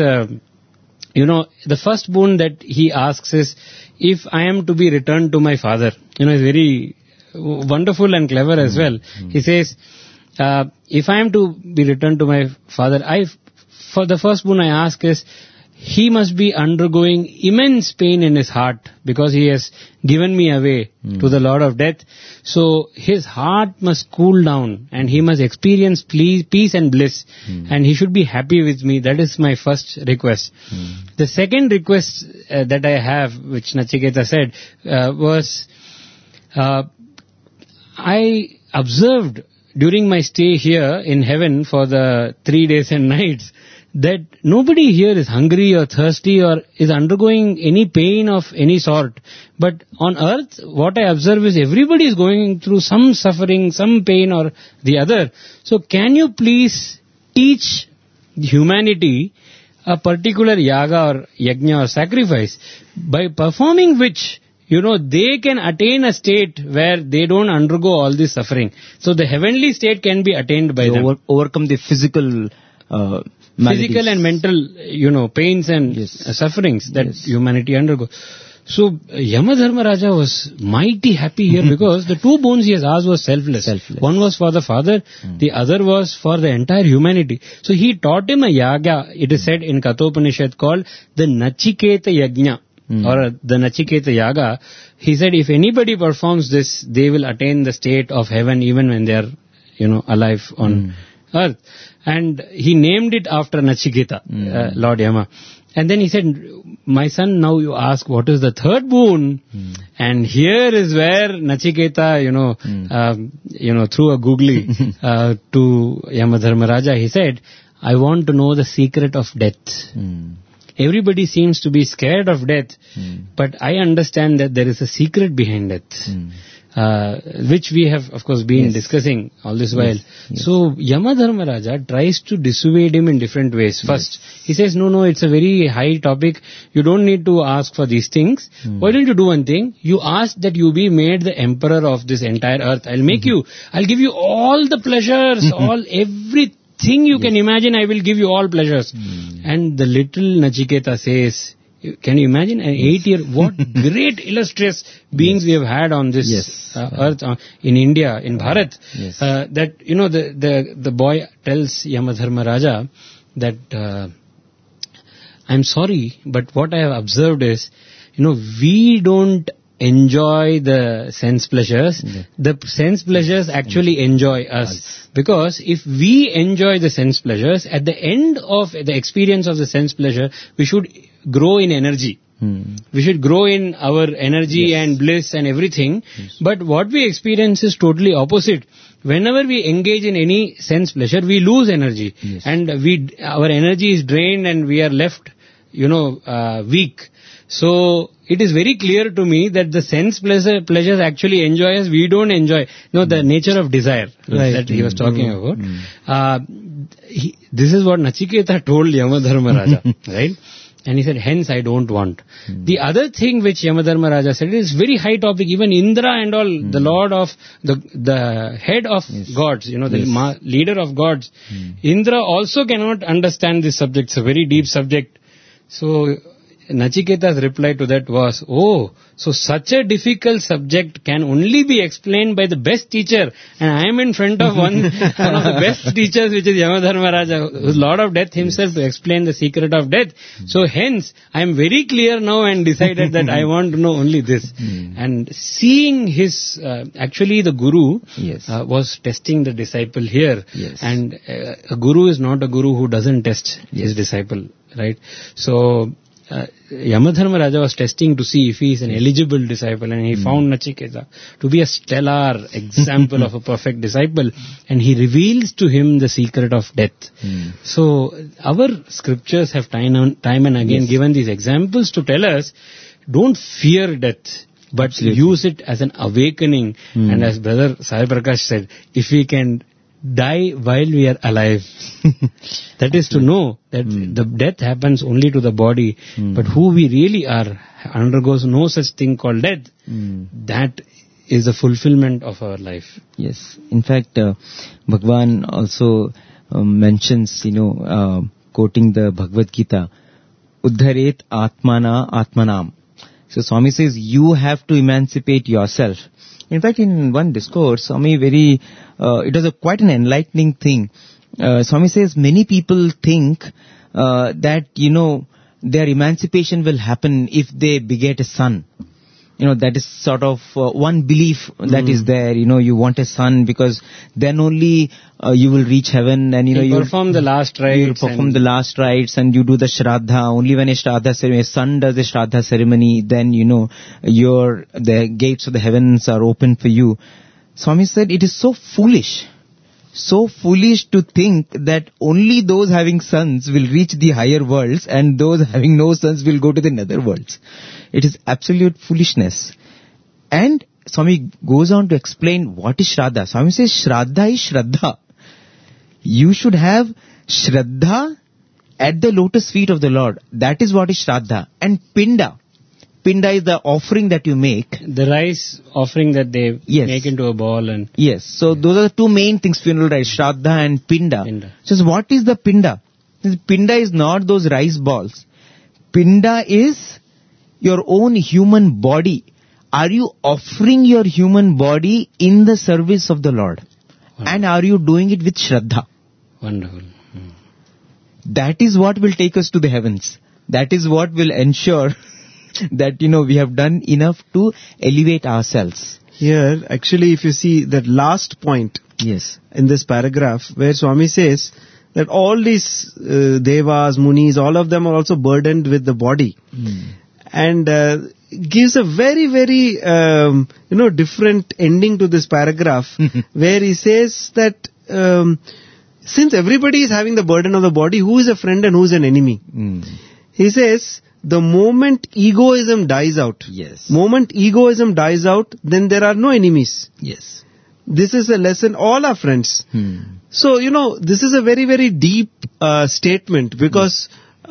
the first boon that he asks is, if I am to be returned to my father. It's very wonderful and clever as well. He says, if I am to be returned to my father, for the first boon I ask is, he must be undergoing immense pain in his heart because he has given me away to the Lord of Death. So his heart must cool down and he must experience peace and bliss, and he should be happy with me. That is my first request. The second request that I have, which Nachiketa said, was, I observed during my stay here in heaven for the 3 days and nights that nobody here is hungry or thirsty or is undergoing any pain of any sort. But on earth, what I observe is everybody is going through some suffering, some pain or the other. So can you please teach humanity a particular yaga or yajna or sacrifice, by performing which, they can attain a state where they don't undergo all this suffering. So the heavenly state can be attained by them. Overcome the physical physical and mental, pains and sufferings that humanity undergo. So Yama Dharma Raja was mighty happy here because the 2 boons he has asked was selfless. One was for the father, the other was for the entire humanity. So he taught him a yaga, it is said in Kathopanishad, called the Nachiketa Yajna or the Nachiketa Yaga. He said if anybody performs this, they will attain the state of heaven even when they are, alive on earth. And he named it after Nachiketa, Lord Yama. And then he said, "My son, now you ask what is the 3rd boon?" And here is where Nachiketa, threw a googly to Yama Dharma Raja. He said, "I want to know the secret of death." Everybody seems to be scared of death, but I understand that there is a secret behind death, which we have, of course, been discussing all this while. So Yama Dharma Raja tries to dissuade him in different ways. First, he says, no, it's a very high topic. You don't need to ask for these things. Why don't you do one thing? You ask that you be made the emperor of this entire earth. I'll give you all the pleasures, everything you can imagine, I will give you all pleasures. And the little Nachiketa says, can you imagine an 8-year, what great illustrious beings we have had on this earth, in India, in Bharat, that, the boy tells Yama Dharma Raja that, I'm sorry, but what I have observed is, we don't enjoy the sense pleasures, the sense pleasures actually enjoy us. Because if we enjoy the sense pleasures, at the end of the experience of the sense pleasure, we should grow in energy. We should grow in our energy and bliss and everything. But what we experience is totally opposite. Whenever we engage in any sense pleasure, we lose energy. And our energy is drained and we are left, weak. So it is very clear to me that the sense pleasures actually enjoy us. We don't enjoy. The nature of desire that he was talking about. This is what Nachiketa told Yamadharmaraja, right? And he said, hence I don't want. The other thing which Yamadharmaraja said is very high topic. Even Indra and all, the lord of, the head of gods, the leader of gods. Indra also cannot understand this subject. It's a very deep subject. So Nachiketa's reply to that was, so such a difficult subject can only be explained by the best teacher. And I am in front of one of the best teachers, which is Yamadharmaraja, who is Lord of Death himself, to explain the secret of death. So hence, I am very clear now and decided that I want to know only this. And seeing his, actually the Guru was testing the disciple here. And a Guru is not a Guru who doesn't test his disciple, right? So, Yamadharmaraja was testing to see if he is an eligible disciple, and he found Nachiketa to be a stellar example of a perfect disciple, and he reveals to him the secret of death. So our scriptures have time and again given these examples to tell us, don't fear death, but use it as an awakening. And as Brother Sai Prakash said, if we can die while we are alive. That is to know that the death happens only to the body, but who we really are undergoes no such thing called death. That is the fulfillment of our life. Yes. In fact, Bhagwan also mentions, quoting the Bhagavad Gita, Uddharet Atmana Atmanam. So Swami says, you have to emancipate yourself. In fact, in one discourse, Swami it was quite an enlightening thing. Swami says many people think that, their emancipation will happen if they beget a son. That is sort of one belief that is there. You want a son because then only you will reach heaven, and you perform the last rites. You perform the last rites and you do the Shraddha. Only when a Shraddha ceremony, a son does the Shraddha ceremony, then the gates of the heavens are open for you. Swami said it is so foolish to think that only those having sons will reach the higher worlds and those having no sons will go to the nether worlds. It is absolute foolishness. And Swami goes on to explain what is Shraddha. Swami says Shraddha is Shraddha. You should have Shraddha at the lotus feet of the Lord. That is what is Shraddha. And Pinda. Pinda is the offering that you make. The rice offering that they make into a ball. And yes. So those are the two main things, funeral rice, Shraddha and Pinda. So what is the Pinda? Pinda is not those rice balls. Pinda is your own human body. Are you offering your human body in the service of the Lord? Wonderful. And are you doing it with Shraddha? Wonderful. That is what will take us to the heavens. That is what will ensure that, we have done enough to elevate ourselves. Here, actually, if you see that last point in this paragraph, where Swami says that all these devas, munis, all of them are also burdened with the body. And gives a very, very, different ending to this paragraph, where he says that since everybody is having the burden of the body, who is a friend and who is an enemy? He says, the moment egoism dies out, then there are no enemies. This is a lesson, all are friends. So, this is a very, very deep statement, because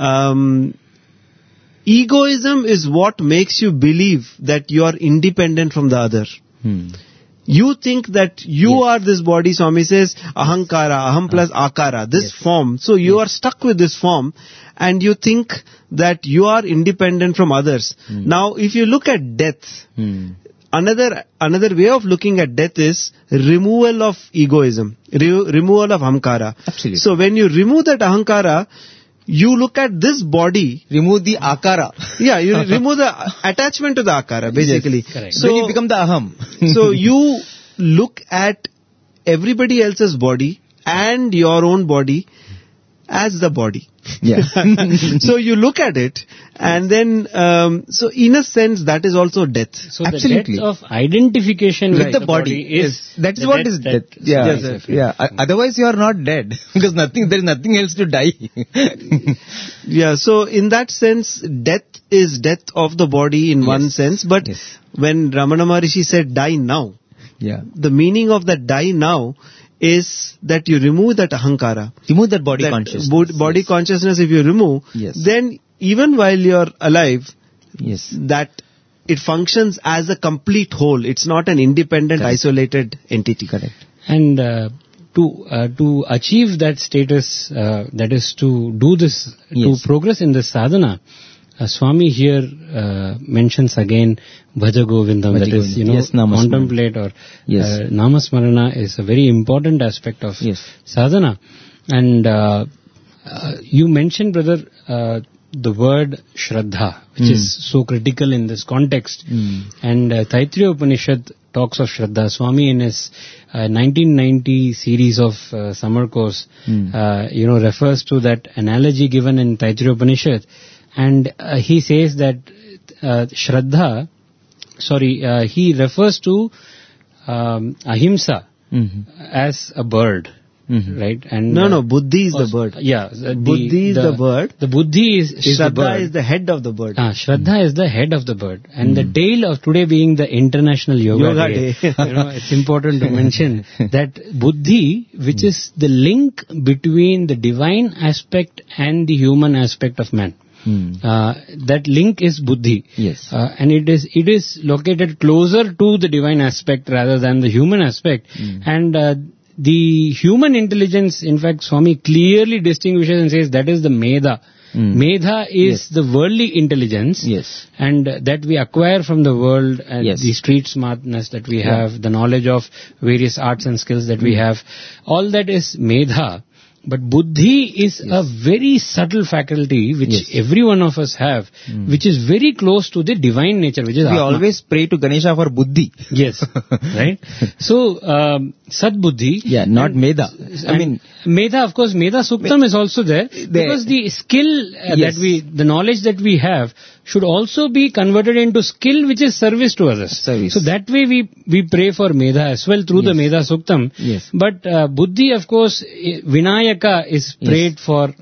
egoism is what makes you believe that you are independent from the other. You think that you are this body. Swami says, ahankara, aham plus akara, this form. So you are stuck with this form and you think that you are independent from others. Now, if you look at death, another way of looking at death is removal of egoism, removal of ahankara. Absolutely. So when you remove that ahankara, you look at this body. Remove the akara. Yeah, you remove the attachment to the akara, basically. Yes, correct. So, then you become the aham. So you look at everybody else's body and your own body as the body. Yeah. So you look at it, and then, so in a sense, that is also death. So Absolutely. the death of identification with With the body. is That is the what is death. Yeah. Yes, yes. Yeah. Otherwise you are not dead. Because there is nothing else to die. Yeah, so in that sense, death is death of the body in one sense, but Yes. when Ramana Maharishi said die now, Yeah. the meaning of that die now is that you remove that ahankara. Remove that body That consciousness. body Yes. consciousness, if you remove, Yes. then even while you're alive, Yes. that it functions as a complete whole. It's not an independent, Correct. isolated entity. Correct. And to achieve that status, that is to do this, Yes. to progress in the sadhana, Swami here mentions again Bhaja Govindam, that is, Govindam. Yes, Namasmarana. contemplate or Yes. Namasmarana is a very important aspect of Yes. sadhana. And you mentioned, brother, the word Shraddha, which is so critical in this context. And Taittiriya Upanishad talks of Shraddha. Swami in his 1990 series of summer course, refers to that analogy given in Taittiriya Upanishad. And he says that Shraddha, he refers to ahimsa as a bird. Right? And No, buddhi is the bird. Yeah. Buddhi is the bird. The buddhi is the Shraddha bird. is the head of the bird. Shraddha is the head of the bird. And the tail of today being the International Yoga Day. It's important to mention that buddhi, which is the link between the divine aspect and the human aspect of man. That link is buddhi. Yes. And it is located closer to the divine aspect rather than the human aspect. And the human intelligence, in fact, Swami clearly distinguishes and says that is the Medha. Medha is the worldly intelligence. Yes. And that we acquire from the world, and Yes. the street smartness that we have, the knowledge of various arts and skills that we have, all that is Medha. But buddhi is a very subtle faculty which every one of us have, which is very close to the divine nature, which is We Atma. always pray to Ganesha for buddhi. Yes, right? So, Sat Buddhi. Yeah, not Medha. I mean, Medha, of course, Medha Suktam is also there, because the skill Yes. the knowledge that we have should also be converted into skill which is service to others. Service. So that way we pray for Medha as well through the Medha Suktam. Yes. But Buddhi, of course, Vinayaka is prayed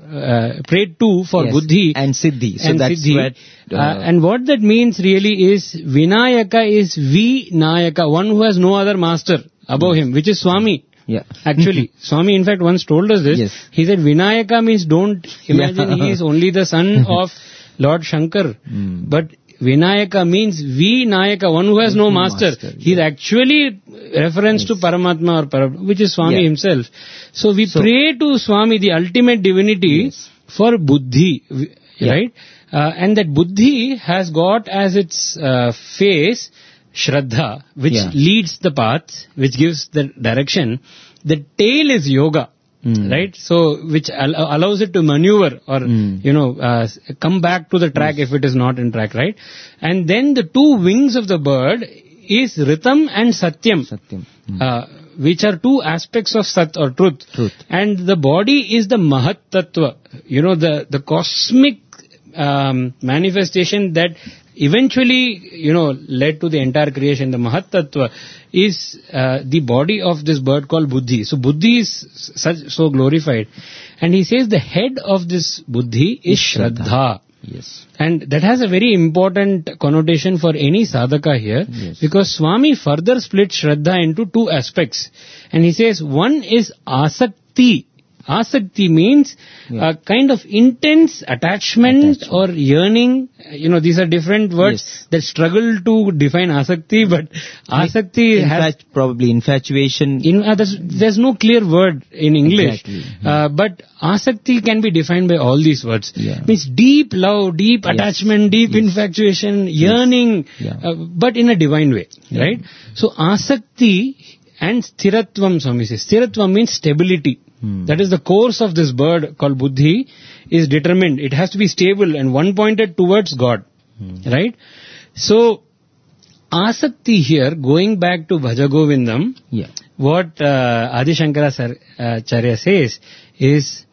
to for yes. Buddhi. And Siddhi. So And that's Siddhi. what... And what that means really is Vinayaka is Vinayaka, one who has no other master above him, which is Swami. yeah. Actually, Swami in fact once told us this. Yes. He said Vinayaka means don't imagine Yeah. he is only the son of Lord Shankar. But Vinayaka means Vinayaka, one who has no master. He is actually reference to Paramatma or which is Swami himself. So we pray to Swami, the ultimate divinity, for Buddhi, right? And that Buddhi has got as its face Shraddha, which leads the path, which gives the direction. The tail is yoga. Right? So, which allows it to maneuver or, come back to the track if it is not in track, right? And then the two wings of the bird is Ritam and Satyam. Which are two aspects of Sat or truth. And the body is the Mahat Tattva. The cosmic manifestation that eventually, led to the entire creation. The Mahat Tattva is the body of this bird called Buddhi. So Buddhi is so glorified. And he says the head of this Buddhi is Shraddha. Yes. And that has a very important connotation for any sadhaka here, because Swami further split Shraddha into two aspects. And he says one is Asakti. Asakti means a kind of intense attachment or yearning. These are different words that struggle to define Asakti, but Asakti has... probably infatuation. There's no clear word in English. Exactly. But Asakti can be defined by all these words. Means deep love, deep attachment, deep infatuation, yearning, but in a divine way. Right? So Asakti and Sthiratvam, Swami says. Sthiratvam means stability. That is the course of this bird called buddhi is determined. It has to be stable and one pointed towards God. Right? So, asakti here, going back to Bhaja Govindam, what Adi Shankara Charya says is,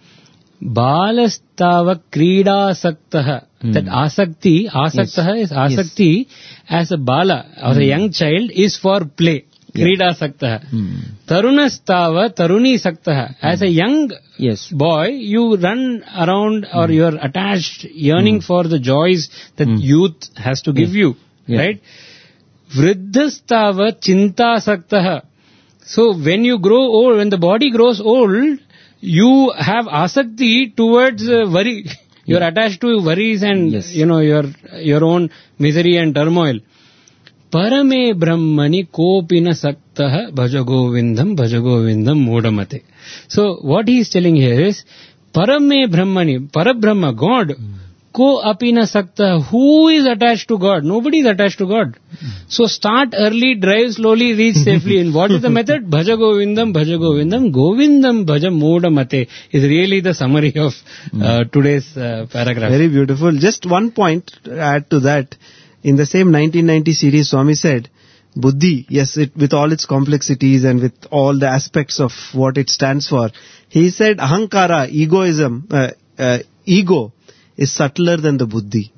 Balastava Krida Saktaha. That asakti is asakti as a bala, as a young child, is for play. Krida Saktaha. Tarunastava Taruni Saktaha. As a young boy, you run around or you are attached, yearning for the joys that youth has to give you. Right? Vriddhastava Chinta Saktaha. So when you grow old, when the body grows old, you have asakti towards worry. You are attached to worries and your own misery and turmoil. Parame Brahmani kopina saktaha bhaja govindam modamate. So what he is telling here is, Parame Brahmani, Parabrahma, God, ko apina sakta, who is attached to God? Nobody is attached to God. So start early, drive slowly, reach safely. And what is the method? Bhaja Govindam, Govindam bhaja modamate is really the summary of today's paragraph. Very beautiful. Just one point to add to that. In the same 1990 series, Swami said, Buddhi, yes, with all its complexities and with all the aspects of what it stands for, he said, Ahankara, egoism, ego is subtler than the Buddhi.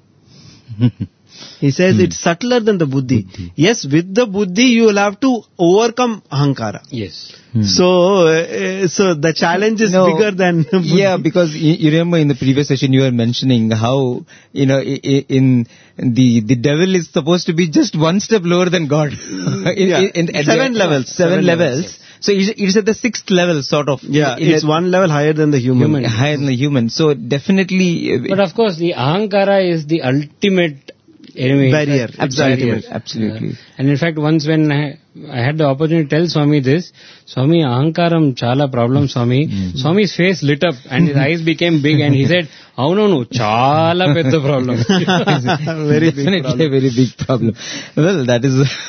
He says it's subtler than the Buddhi. Yes, with the Buddhi you will have to overcome Ahankara. Yes. So the challenge is bigger than Buddhi. Yeah, because you remember in the previous session you were mentioning how, in the devil is supposed to be just one step lower than God. Seven levels. So it is at the sixth level, sort of. Yeah, it's one level higher than the human. Higher than the human. So definitely. But of course, the Ahankara is the ultimate enemy. Barrier. Absolutely. And in fact, once when I had the opportunity to tell Swami this, Swami, Ahankaram chala problem, Swami. Swami's face lit up and his eyes became big and he said, oh no, chala pedda problem. Definitely a very big problem. Well, that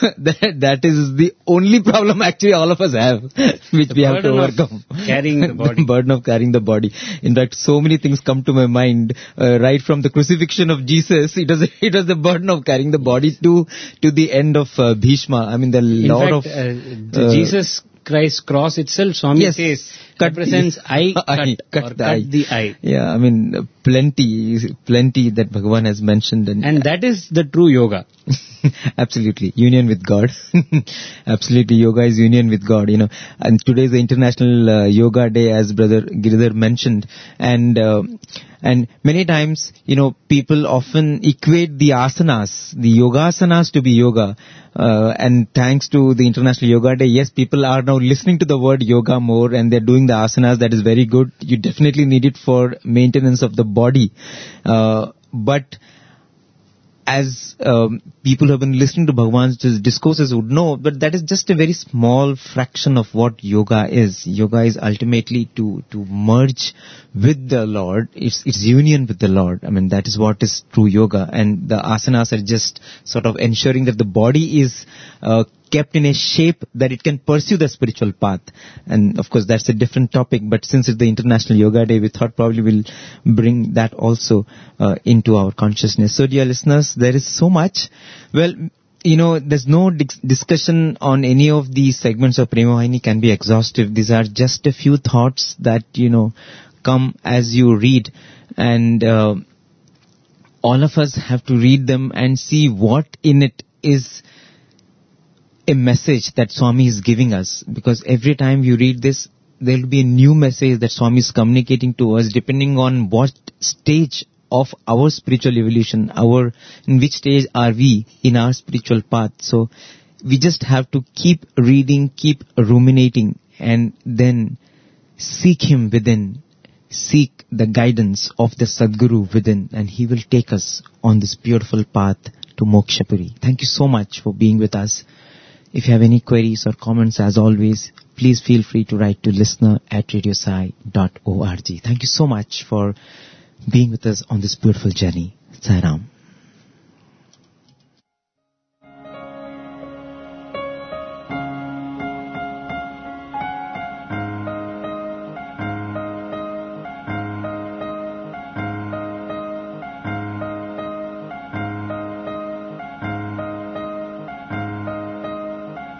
is the only problem actually all of us have, which we have to overcome. Carrying the body. The burden of carrying the body. In fact, so many things come to my mind, right from the crucifixion of Jesus, it was the burden of carrying the body to the end of Bhishma. I mean, the Lord Jesus Christ's cross itself, Swami says, represents eye cut the eye. Yeah, I mean, plenty that Bhagavan has mentioned. And that is the true yoga. Absolutely. Union with God. Absolutely. Yoga is union with God, And today is the International Yoga Day, as Brother Giridhar mentioned. And many times, people often equate the asanas, the yogasanas to be yoga. And thanks to the International Yoga Day, yes, people are now listening to the word yoga more and they're doing the asanas. That is very good. You definitely need it for maintenance of the body. But as people who have been listening to Bhagavan's discourses would know, but that is just a very small fraction of what yoga is. Yoga is ultimately to merge with the Lord. It's union with the Lord. I mean, that is what is true yoga. And the asanas are just sort of ensuring that the body is kept in a shape that it can pursue the spiritual path. And of course, that's a different topic. But since it's the International Yoga Day, we thought probably we'll bring that also into our consciousness. So dear listeners, there is so much. Well, there's no discussion on any of these segments of Prema Vahini can be exhaustive. These are just a few thoughts that, come as you read. And all of us have to read them and see what in it is a message that Swami is giving us. Because every time you read this, there will be a new message that Swami is communicating to us depending on what stage of our spiritual evolution, in which stage are we in our spiritual path. So we just have to keep reading, keep ruminating, and then seek him within, seek the guidance of the Sadguru within, and he will take us on this beautiful path to Mokshapuri. Thank you so much for being with us. If you have any queries or comments, as always, please feel free to write to listener@radiosai.org. Thank you so much for being with us on this beautiful journey. Sai Ram.